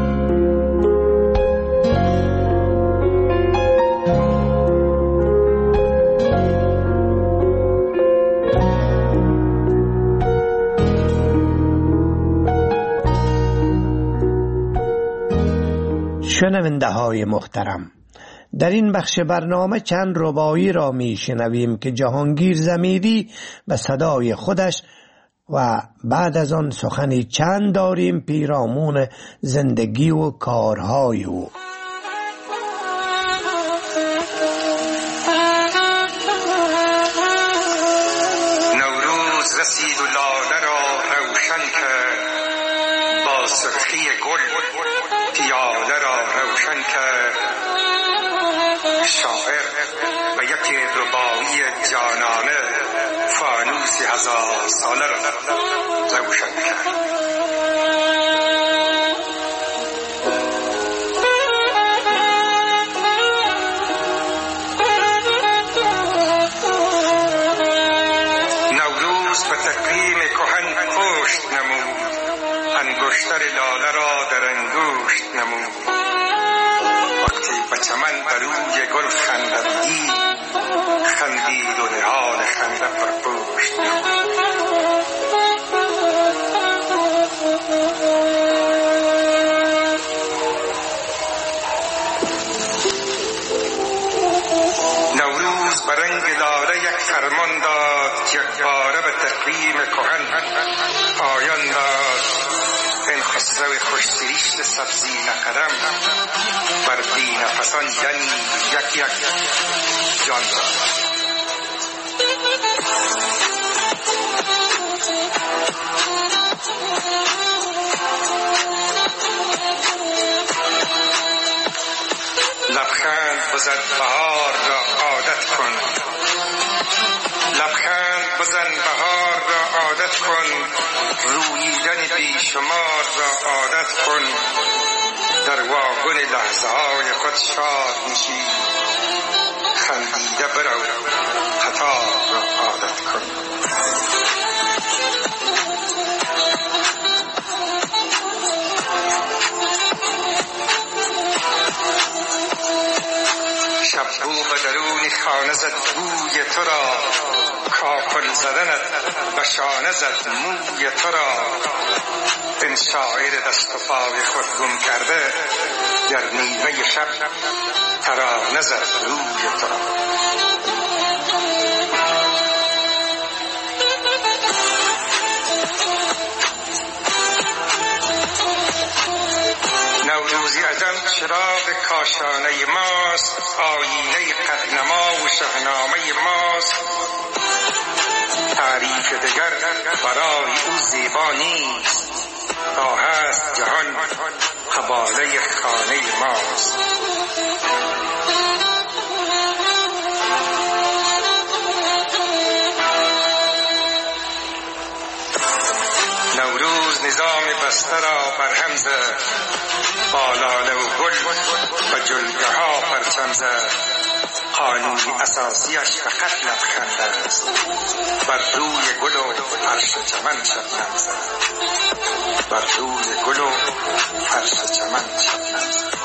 شنونده های محترم، در این بخش برنامه چند رباعی را می شنویم که جهانگیر ضمیری به صدای خودش و بعد از آن سخنی چند داریم پیرامون زندگی و کارهای او. نوروز رسید و لاله را روشن کرد، با سرخی گل پیاله را روشن کرد. شاعر و یک رباعی جانانه فانوس هزار ساله را روشن کرد. نوروز به تقویم کهن پشت نمود، انگشتر لاله را در انگشت نمود. وقتی به چمن بر روی گل خندد دید، خندید و نهال خنده پرپشت نمود. نوروز به رنگ لاله یک فرمان داد، یک باره به تقویم کهن پایان داد. این خسرو خوشتریشت سبزی نقدم بر بی نفسان یعنی یک یک جان داد. لبخند بزن بهار را عادت کن، لبخند بزن بهار را عادت کن. روییدن بیشمار را عادت کن. در واگن لحظه های خود شاد میشی. خندیده برو، قطار را عادت کن. شب بو به درون خانه زد بوی تو را، کاکل زدنت به شانه زد موی تو را. این شاعر دست و پای خود گم کرده، در نیمه شب ترانه زد روی تو را. نوروزی عجم چراغ کاشانه ماست، آینه قدنما و شهنامه ماست. تعریف دگر برای او زیبا نیست، تا هست جهان قباله خانه ماست. نوروز نظام بسته را برهم زد، با لاله و گل و جلگه ها پرچم زد. قانون اساسیش فقط لبخند است، بر روی گل و فرش چمن شبنم زد، بر روی گل و فرش چمن شبنم زد.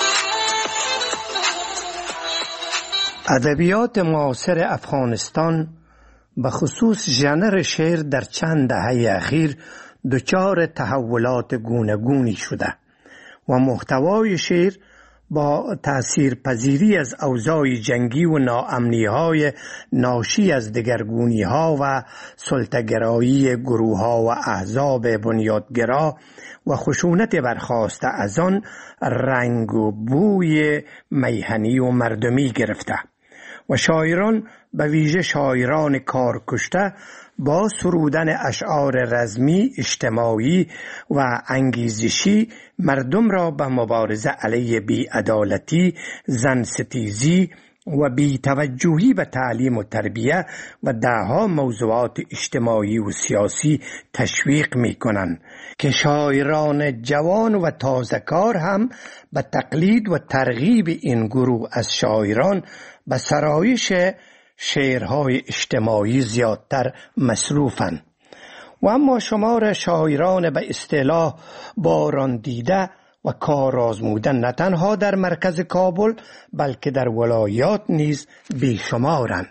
ادبیات معاصر افغانستان به خصوص ژانر شعر در چند دهه اخیر دچار تحولات گوناگونی شده و محتوای شعر با تأثیر پذیری از اوضاع جنگی و ناامنی‌های ناشی از دگرگونی‌ها و سلطه‌گرایی گروه‌ها و احزاب بنیادگرا و خشونت برخاسته از آن رنگ و بوی میهنی و مردمی گرفته و شاعران به ویژه شاعران کارکشته با سرودن اشعار رزمی، اجتماعی و انگیزشی مردم را به مبارزه علیه بی‌عدالتی، زنستیزی و بی‌توجهی به تعلیم و تربیه و دهها موضوعات اجتماعی و سیاسی تشویق می کنند که شاعران جوان و تازه‌کار هم به تقلید و ترغیب این گروه از شاعران به سرایش شعرهای اجتماعی زیادتر مصروفند. و اما شمار شاعران به اصطلاح باران دیده و کار آزموده نه تنها در مرکز کابل بلکه در ولایات نیز بیشمارند.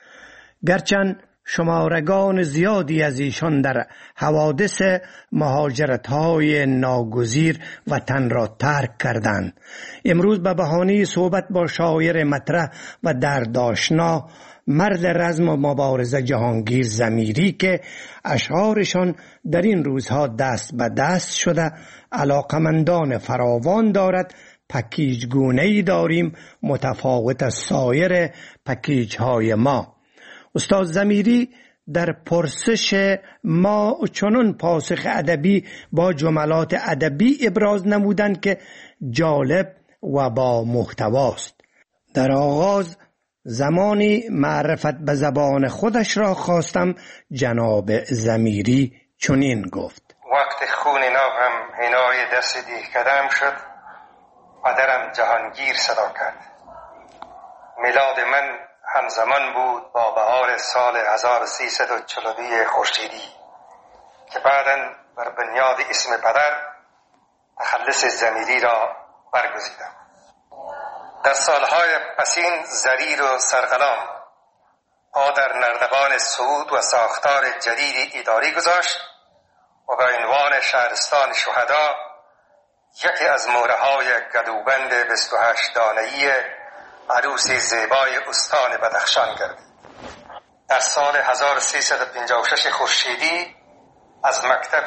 گرچند شمارگان زیادی از ایشان در حوادث مهاجرت‌های ناگزیر وطن را ترک کردند. امروز به بهانه صحبت با شاعر مطرح و دردآشنا مرد رزم و مبارزه جهانگیر ضمیری که اشعارشان در این روزها دست به دست شده علاقمندان فراوان دارد، پکیج گونه‌ای داریم متفاوت از سایر پکیج‌های ما. استاد ضمیری در پرسش ما چنان پاسخ ادبی با جملات ادبی ابراز نمودند که جالب و با محتواست. در آغاز زمانی معرفت به زبان خودش را خواستم، جناب ضمیری چنین گفت: وقت خون نابم حنای دست دیگرم شد و درم جهانگیر صدا کرد. میلاد من همزمان بود با بهار سال هزار و سیصد و چهل و دو خورشیدی که بعداً بر بنیاد اسم پدر تخلص ضمیری را برگزیدم. در سالهای پسین زریر و سرقلام پا در نردبان صعود و ساختار جدید اداری گذاشت و به عنوان شهرستان شهدا یکی از مهره‌های گدوبند بیست و هشت دانه‌ای عروس زیبای استان بدخشان گردید. در سال هزار و سیصد و پنجاه و شش خورشیدی از مکتب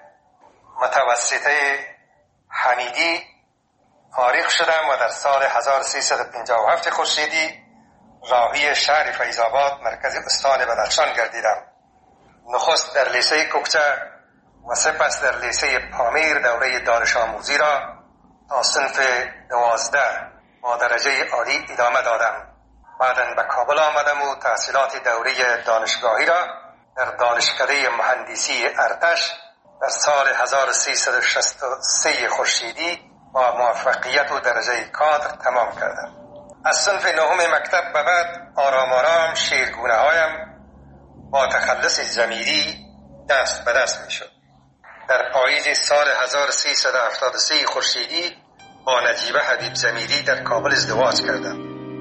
متوسطه حمیدی فارغ شدم و در سال هزار و سیصد و پنجاه و هفت خورشیدی راهی شهر فیض‌آباد مرکز استان بدخشان گردیدم. نخست در لیسه کوکچه و سپس در لیسه پامیر دوره دانش آموزی را تا صنف دوازده با درجه عالی ادامه دادم. بعداً به کابل آمدم و تحصیلات دوره دانشگاهی را در دانشکده مهندسی ارتش در سال هزار و سیصد و شصت و سه خورشیدی با موفقیت و درجه کادر تمام کردم. از صنف نهم مکتب به بعد آرام آرام شعرگونه هایم با تخلص ضمیری دست به دست می شد. در پاییز سال هزار و سیصد و هفتاد و سه خورشیدی با نجیبه حبیب ضمیری در کابل ازدواج کردم.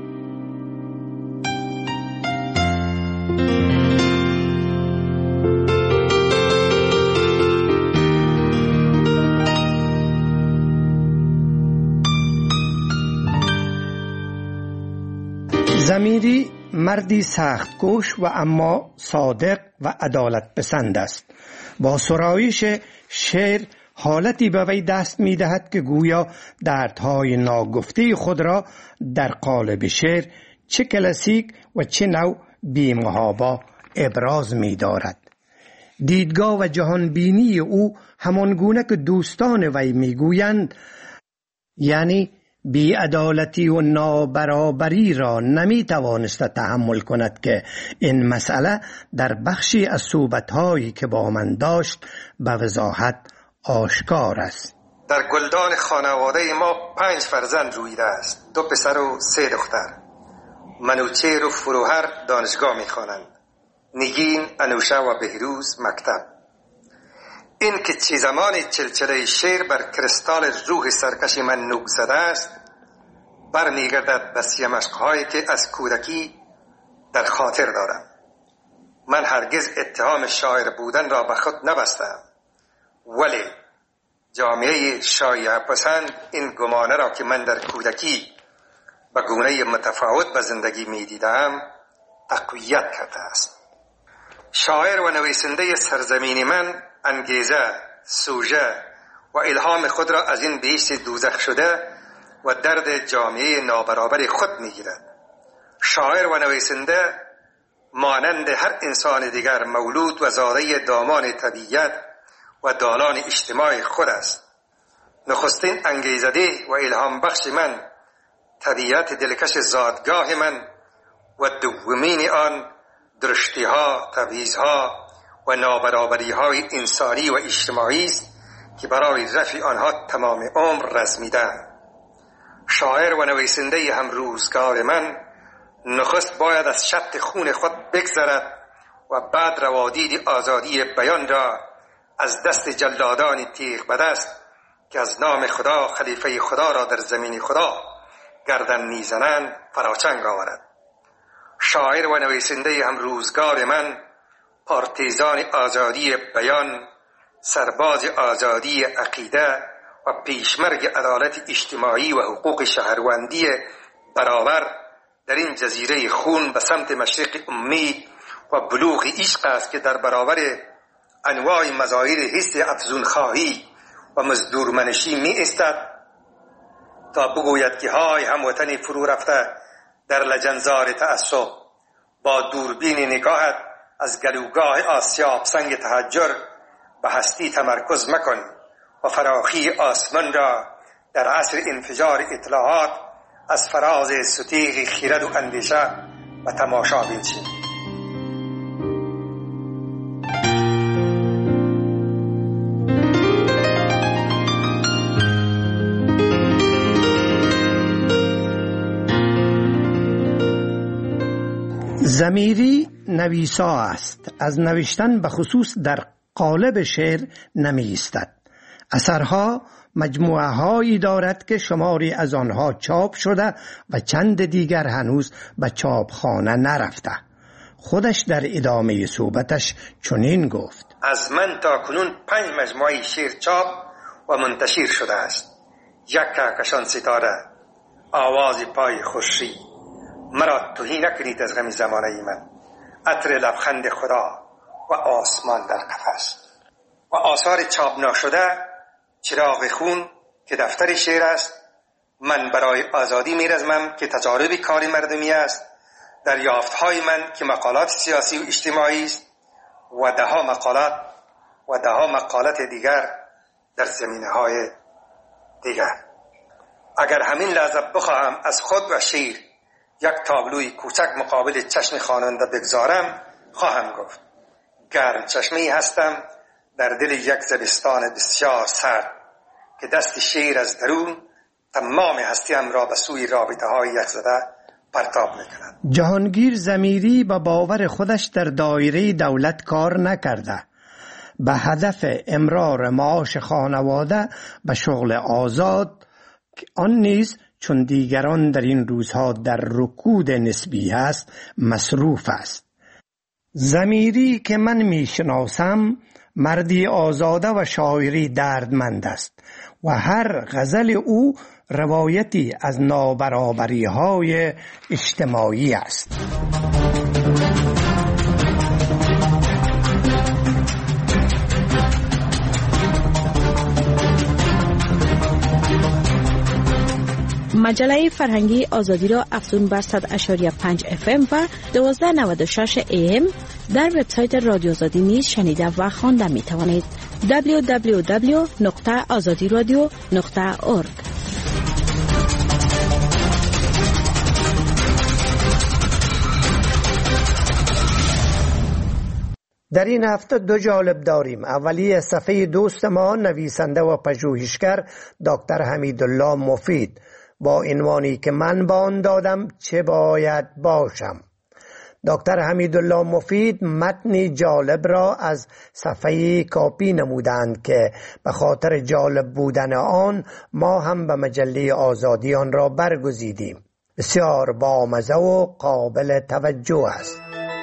ضمیری مردی سخت‌کوش و اما صادق و عدالت پسند است. با سرایش شعر حالتی به وی دست می دهد که گویا دردهای ناگفته خود را در قالب شعر چه کلاسیک و چه نو بی‌محابا ابراز می دارد. دیدگاه و جهانبینی او همانگونه که دوستان وی می گویند، یعنی بی‌عدالتی و نابرابری را نمی توانست تحمل کند که این مسئله در بخشی از صحبت‌هایی که با من داشت به وضاحت آشکار است. در گلدان خانواده ما پنج فرزند رویده است، دو پسر و سه دختر. منوچهر و فروهر دانشگاه میخوانند، نگین، انوشه و بهروز مکتب. این که چه زمان چلچله شعر بر کرستال روح سرکش من نوک زده است، برمیگردد به سیمشق‌هایی که از کودکی در خاطر دارم. من هرگز اتهام شاعر بودن را به خود نبستم، ولی جامعه شایعه پسند این گمانه را که من در کودکی به گونه متفاوت به زندگی می دیدم تقویت کرده است. شاعر و نویسنده سرزمین من انگیزه، سوژه و الهام خود را از این بهشت دوزخ شده و درد جامعه نابرابر خود می گیرد. شاعر و نویسنده مانند هر انسان دیگر مولود و زاده دامان طبیعت و دالان اجتماع خود است. نخستین انگیزده و الهام بخش من طبیعت دلکش زادگاه من و دومین آن درشتی ها، تبعیض ها و نابرابری های انسانی و اجتماعی است که برای رفع آنها تمام عمر رزمیدم. شاعر و نویسنده هم روزگار من نخست باید از شط خون خود بگذرد و بعد روادید آزادی بیان را از دست جلادان تیغ به دست که از نام خدا خلیفه خدا را در زمین خدا گردن میزنند فراچنگ آورد. شاعر و نویسنده هم روزگار من پارتیزان آزادی بیان، سرباز آزادی عقیده و پیشمرگ عدالت اجتماعی و حقوق شهروندی برابر در این جزیره خون به سمت مشرق امید و بلوغ عشق است که در برابر انواع مظاهر حس افزون خواهی و مزدورمنشی می استد تا بگوید که های هموطنی فرو رفته در لجنزار تعصب، با دوربین نگاهت از گلوگاه آسیاب سنگ تحجر به هستی تمرکز مکن و فراخی آسمان را در عصر انفجار اطلاعات از فراز ستیغ خیرد و اندیشه و تماشا بنشین. ضمیری نویسا است، از نوشتن به خصوص در قالب شعر نمی ایستد. اثرها مجموعه هایی دارد که شماری از آنها چاپ شده و چند دیگر هنوز به چاپخانه نرفته. خودش در ادامه صحبتش چنین گفت: از من تا کنون پنج مجموعه شعر چاپ و منتشر شده است. یک کهکشان ستاره، آواز پای خورشید، مرا تهی نکنید از غم زمانه من، عطر لبخند خدا و آسمان در قفس. و آثار چاپ نشده چراغ خون که دفتر شعر است، من برای آزادی میرزمم که تجارب کار مردمی است، دریافت‌های من که مقالات سیاسی و اجتماعی است و ده‌ها مقالات و ده‌ها مقالات دیگر در زمینه‌های دیگر. اگر همین لحظه بخواهم از خود و شعر یک تابلوی کوچک مقابل چشم خواننده بگذارم، خواهم گفت گرم چشمی هستم در دل یک زمستان بسیار سرد که دست شعر از درون تمام هستیم را به سوی رابطه های یکزده پرتاب میکند. جهانگیر ضمیری با باور خودش در دایره دولت کار نکرده. به هدف امرار معاش خانواده به شغل آزاد، آن نیز چون دیگران در این روزها در رکود نسبی است مصروف است. ضمیری که من میشناسم مردی آزاده و شاعری دردمند است و هر غزل او روایتی از نابرابری های اجتماعی است. مجله فرهنگی آزادی را افزون بر صد و شش و پنج اف ام و دوازده نود و شش ای ام در وبسایت رادیو آزادی نیز شنیده و خوانده می توانید. دبلیو دبلیو دبلیو نقطه آزادی رادیو نقطه اورگ. در این هفته دو جالب داریم. اولی صفحه دوست ما نویسنده و پژوهشگر دکتر حمیدالله مفید با عنوانی که من به آن دادم چه باید باشم. دکتر حمیدالله مفید متنی جالب را از صفحه کاپی نمودند که به خاطر جالب بودن آن ما هم به مجله آزادی آن را برگزیدیم. بسیار بامزه و قابل توجه است.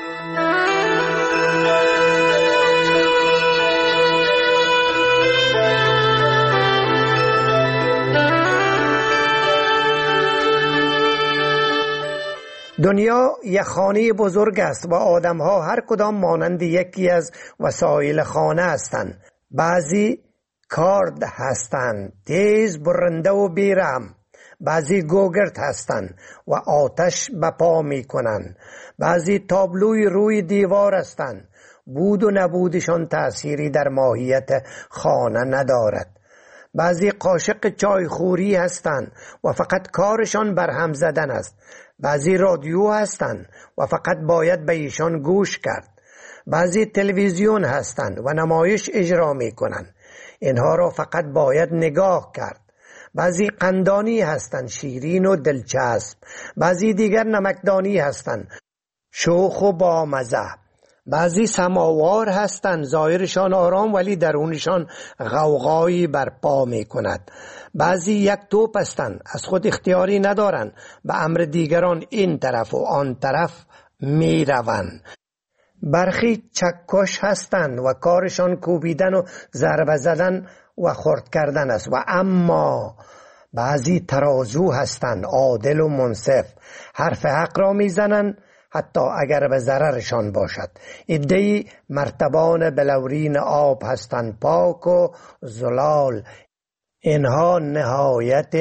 دنیا یک خانه بزرگ است و آدم‌ها هر کدام مانند یکی از وسایل خانه هستند. بعضی کارد هستند، تیز، برنده و بیرحم. بعضی گوگرد هستند و آتش به پا می کنند. بعضی تابلوی روی دیوار هستند. بود و نبودشان تأثیری در ماهیت خانه ندارد. بعضی قاشق چایخوری هستند و فقط کارشان برهم زدن است. بعضی رادیو هستند و فقط باید به ایشان گوش کرد. بعضی تلویزیون هستند و نمایش اجرا می کنند. اینها را فقط باید نگاه کرد. بعضی قندانی هستند، شیرین و دلچسب. بعضی دیگر نمکدانی هستند، شوخ و بامزه. بعضی سماوار هستند، ظاهرشان آرام ولی درونشان غوغایی برپا می کند. بعضی یک توپ هستند، از خود اختیاری ندارند، به امر دیگران این طرف و آن طرف می روند. برخی چکش هستند و کارشان کوبیدن و ضربه زدن و خرد کردن است. و اما بعضی ترازو هستند، عادل و منصف، حرف حق را می زنند حتی اگر به ضررشان باشد. عده‌ای مرتبان بلورین آب هستند، پاک و زلال. اینها نهایت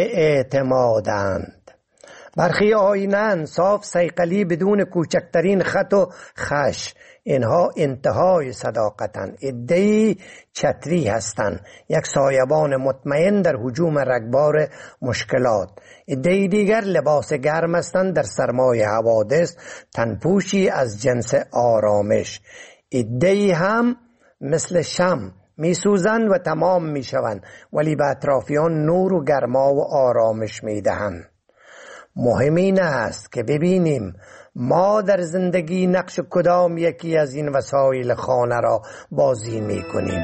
اعتمادند. برخی آینه‌اند، صاف صیقلی بدون کوچکترین خط و خش. اینها انتهای صداقتند. عده‌ای چتری هستند، یک سایبان مطمئن در هجوم رگبار مشکلات. عده‌ای دیگر لباس گرم هستند در سرمای حوادث، تنپوشی از جنس آرامش. عده‌ای هم مثل شمع می سوزند و تمام می شوند ولی به اطرافیان نور و گرما و آرامش می دهند. مهم این است که ببینیم ما در زندگی نقش کدام یکی از این وسایل خانه را بازی می کنیم.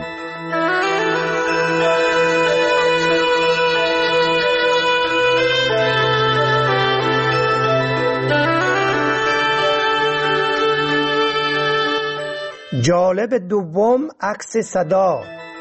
جالب دوم، عکس صدا.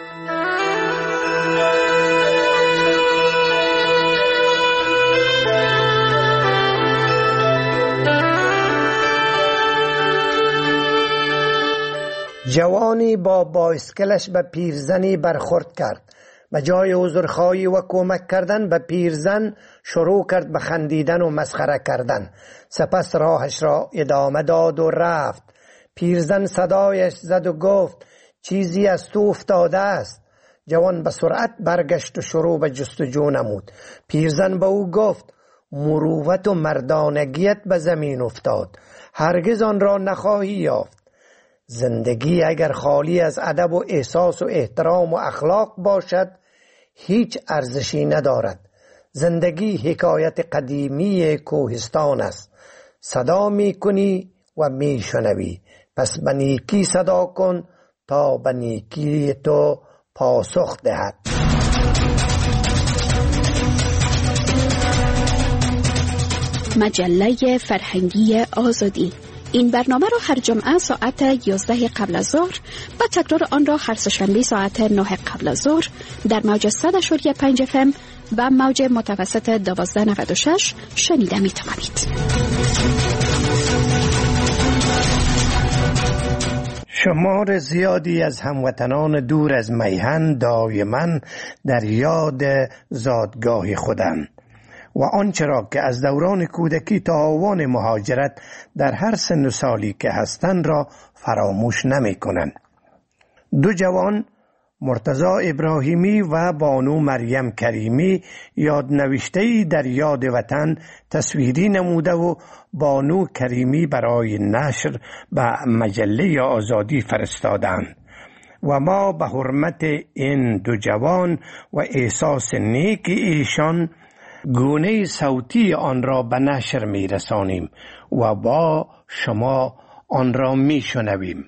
جوانی با بایسکلش به پیرزنی برخورد کرد. به جای عذرخواهی و کمک کردن به پیرزن شروع کرد به خندیدن و مسخره کردن. سپس راهش را ادامه داد و رفت. پیرزن صدایش زد و گفت چیزی از تو افتاده است. جوان به سرعت برگشت و شروع به جستجو نمود. پیرزن به او گفت مروت و مردانگیت به زمین افتاد، هرگز آن را نخواهی یافت. زندگی اگر خالی از ادب و احساس و احترام و اخلاق باشد هیچ ارزشی ندارد. زندگی حکایت قدیمی کوهستان است. صدا می کنی و می شنوی، پس به نیکی صدا کن تا به نیکی تو پاسخ دهد. مجله فرهنگی آزادی. این برنامه را هر جمعه ساعت یازده قبل از ظهر و تکرار آن را هر سه‌شنبه ساعت نه قبل از ظهر در موج صد و پنج اف ام و موج متوسط دوازده نود و شش شنیده می توانید. شمار زیادی از هموطنان دور از میهن دائما در یاد زادگاه خودند و آنچه را که از دوران کودکی تا آوان مهاجرت در هر سن و سالی که هستند را فراموش نمی کنند. دو جوان، مرتضی ابراهیمی و بانو مریم کریمی، یادنوشته‌ای در یاد وطن تصویری نموده و بانو کریمی برای نشر به مجله آزادی فرستادند و ما به حرمت این دو جوان و احساس نیک ایشان گونه صوتی آن را به نشر می رسانیم و با شما آن را می شنویم.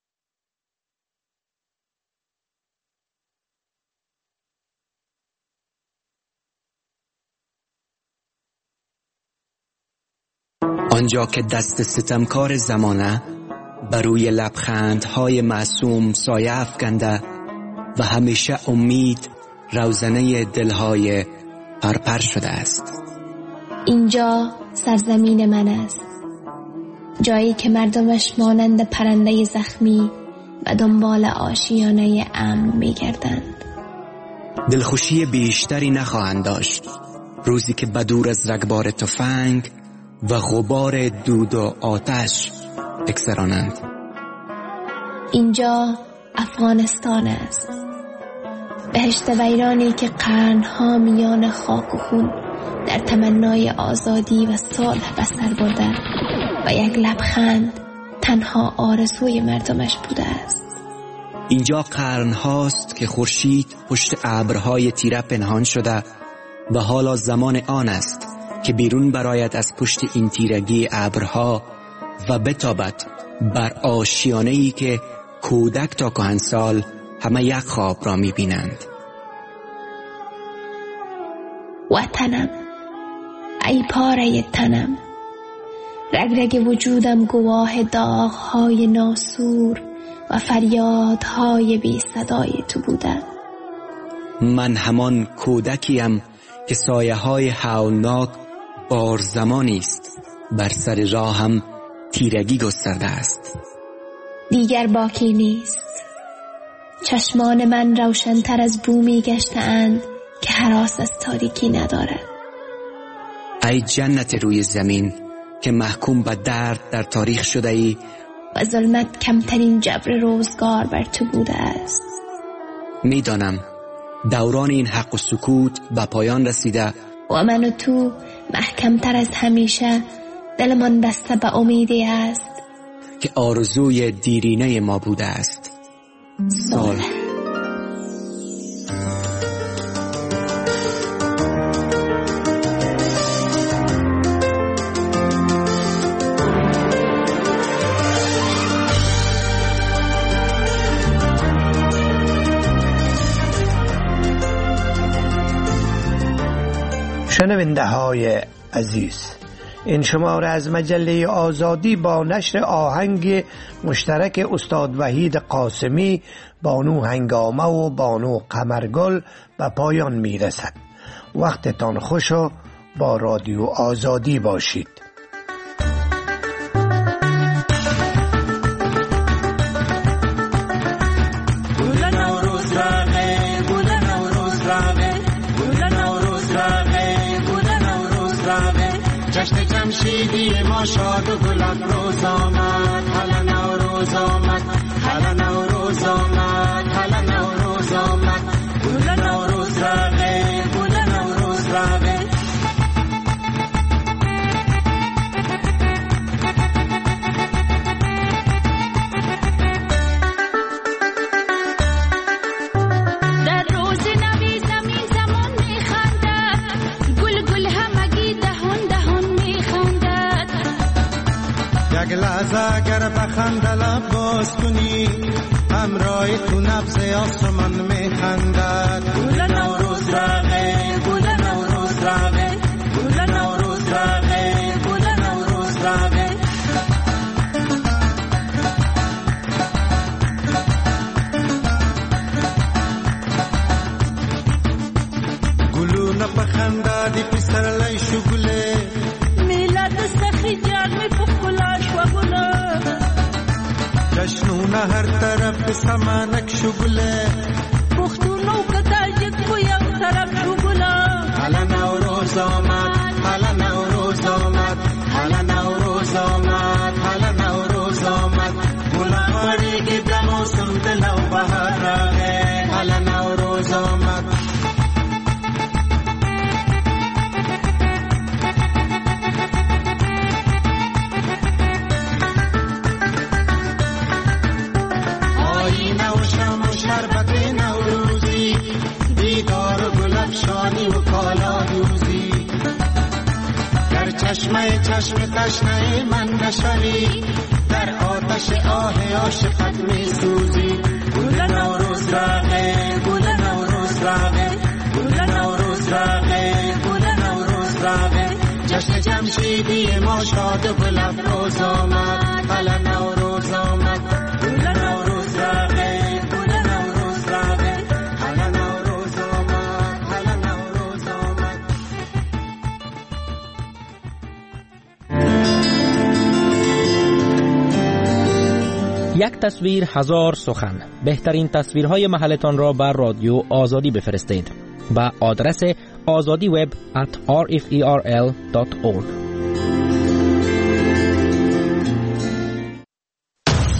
آنجا که دست ستمکار زمانه بر روی لبخندهای معصوم سایه افکنده و همیشه امید روزنه دلهای پرپر شده است. اینجا سرزمین من است، جایی که مردمش مانند پرنده زخمی و دنبال آشیانه امن می‌گردند. دلخوشی بیشتری نخواهند داشت روزی که بدور از رگبار تفنگ و غبار دود و آتش بگذرانند. اینجا افغانستان است، بهشت ویرانی که قرنها میان خاک و خون در تمنای آزادی و صلح به سر برده و یک لبخند تنها آرزوی مردمش بوده است. اینجا قرنهاست که خورشید پشت ابرهای تیره پنهان شده و حالا زمان آن است که بیرون برآید از پشت این تیرگی ابرها و بتابد بر آشیانه‌ای که کودک تا کهنسال همه یک خواب را می‌بینند. وطنم، ای پاره تنم، رگ رگ وجودم گواه داغ‌های ناسور و فریادهای بی صدای تو بوده. من همان کودکیم که سایه های هولناک بار زمانی است بر سر راهم تیرگی گسترده است. دیگر باکی نیست، چشمان من روشن‌تر از بومی گشته‌اند که هراس از تاریکی ندارد. ای جنت روی زمین که محکوم به درد در تاریخ شده ای و ظلمت کمترین جبر روزگار بر تو بوده است. میدانم دوران این حق و سکوت به پایان رسیده و من و تو محکمتر از همیشه دلمان بسته به امیدی است که آرزوی دیرینه ما بوده است. سال شنونده های عزیز، این شماره از مجله آزادی با نشر آهنگ مشترک استاد وحید قاسمی، بانو هنگامه و بانو قمرگل به پایان می رسد. وقتتان خوش و با رادیو آزادی باشید. جشن جمشیدی ما شاد و گل افروز آمد، هلا نوروز آمد، هلا نوروز آمد، هلا نوروز آمد، گل نوروز رقه، گل نوروز رقه. در روز نوی زمین زمان میخندد، گل گل همگی دهان دهان میخندد. یک لحظه اگر بخند لب باز کنی، همراه تو نبض آسمان میخندد. گل نوروز رقه، گل نوروز رقه، گل نوروز رقه، گل نوروز رقه. گلونه بخنده دی پسر لای شگله، میلاد سخی جرمی پخلاش و گله. جشنونه هر طرف سمانک شگله، پختونو که تاجک و یک طرف شگله. هلا نوروز آمد، هلا نوروز آمد، هلا نوروز آمد، هلا نوروز آمد. گلان بریگی به موسم دلو بهار رقه، هلا نوروز آمد. آینه و شم و شربت نوروزی، دیدار و گل افشانی و کالا دوزی. چشم تشنه من نشوی، در آتش آه عاشقت می سوزی. گل نوروز راغه، گل نوروز راغه، گل نوروز راغه، گل نوروز راغه. جشن جمشیدی ما شاد و گل افروز آمد، حالا نوروز آمد. گل نوروز راغه، گل نوروز راغه، حالا نوروز آمد، حالا نوروز آمد. یک تصویر هزار سخن. بهترین تصویرهای محلتان را بر رادیو آزادی بفرستید. با آدرس آزادی وب at r f e r l dot org.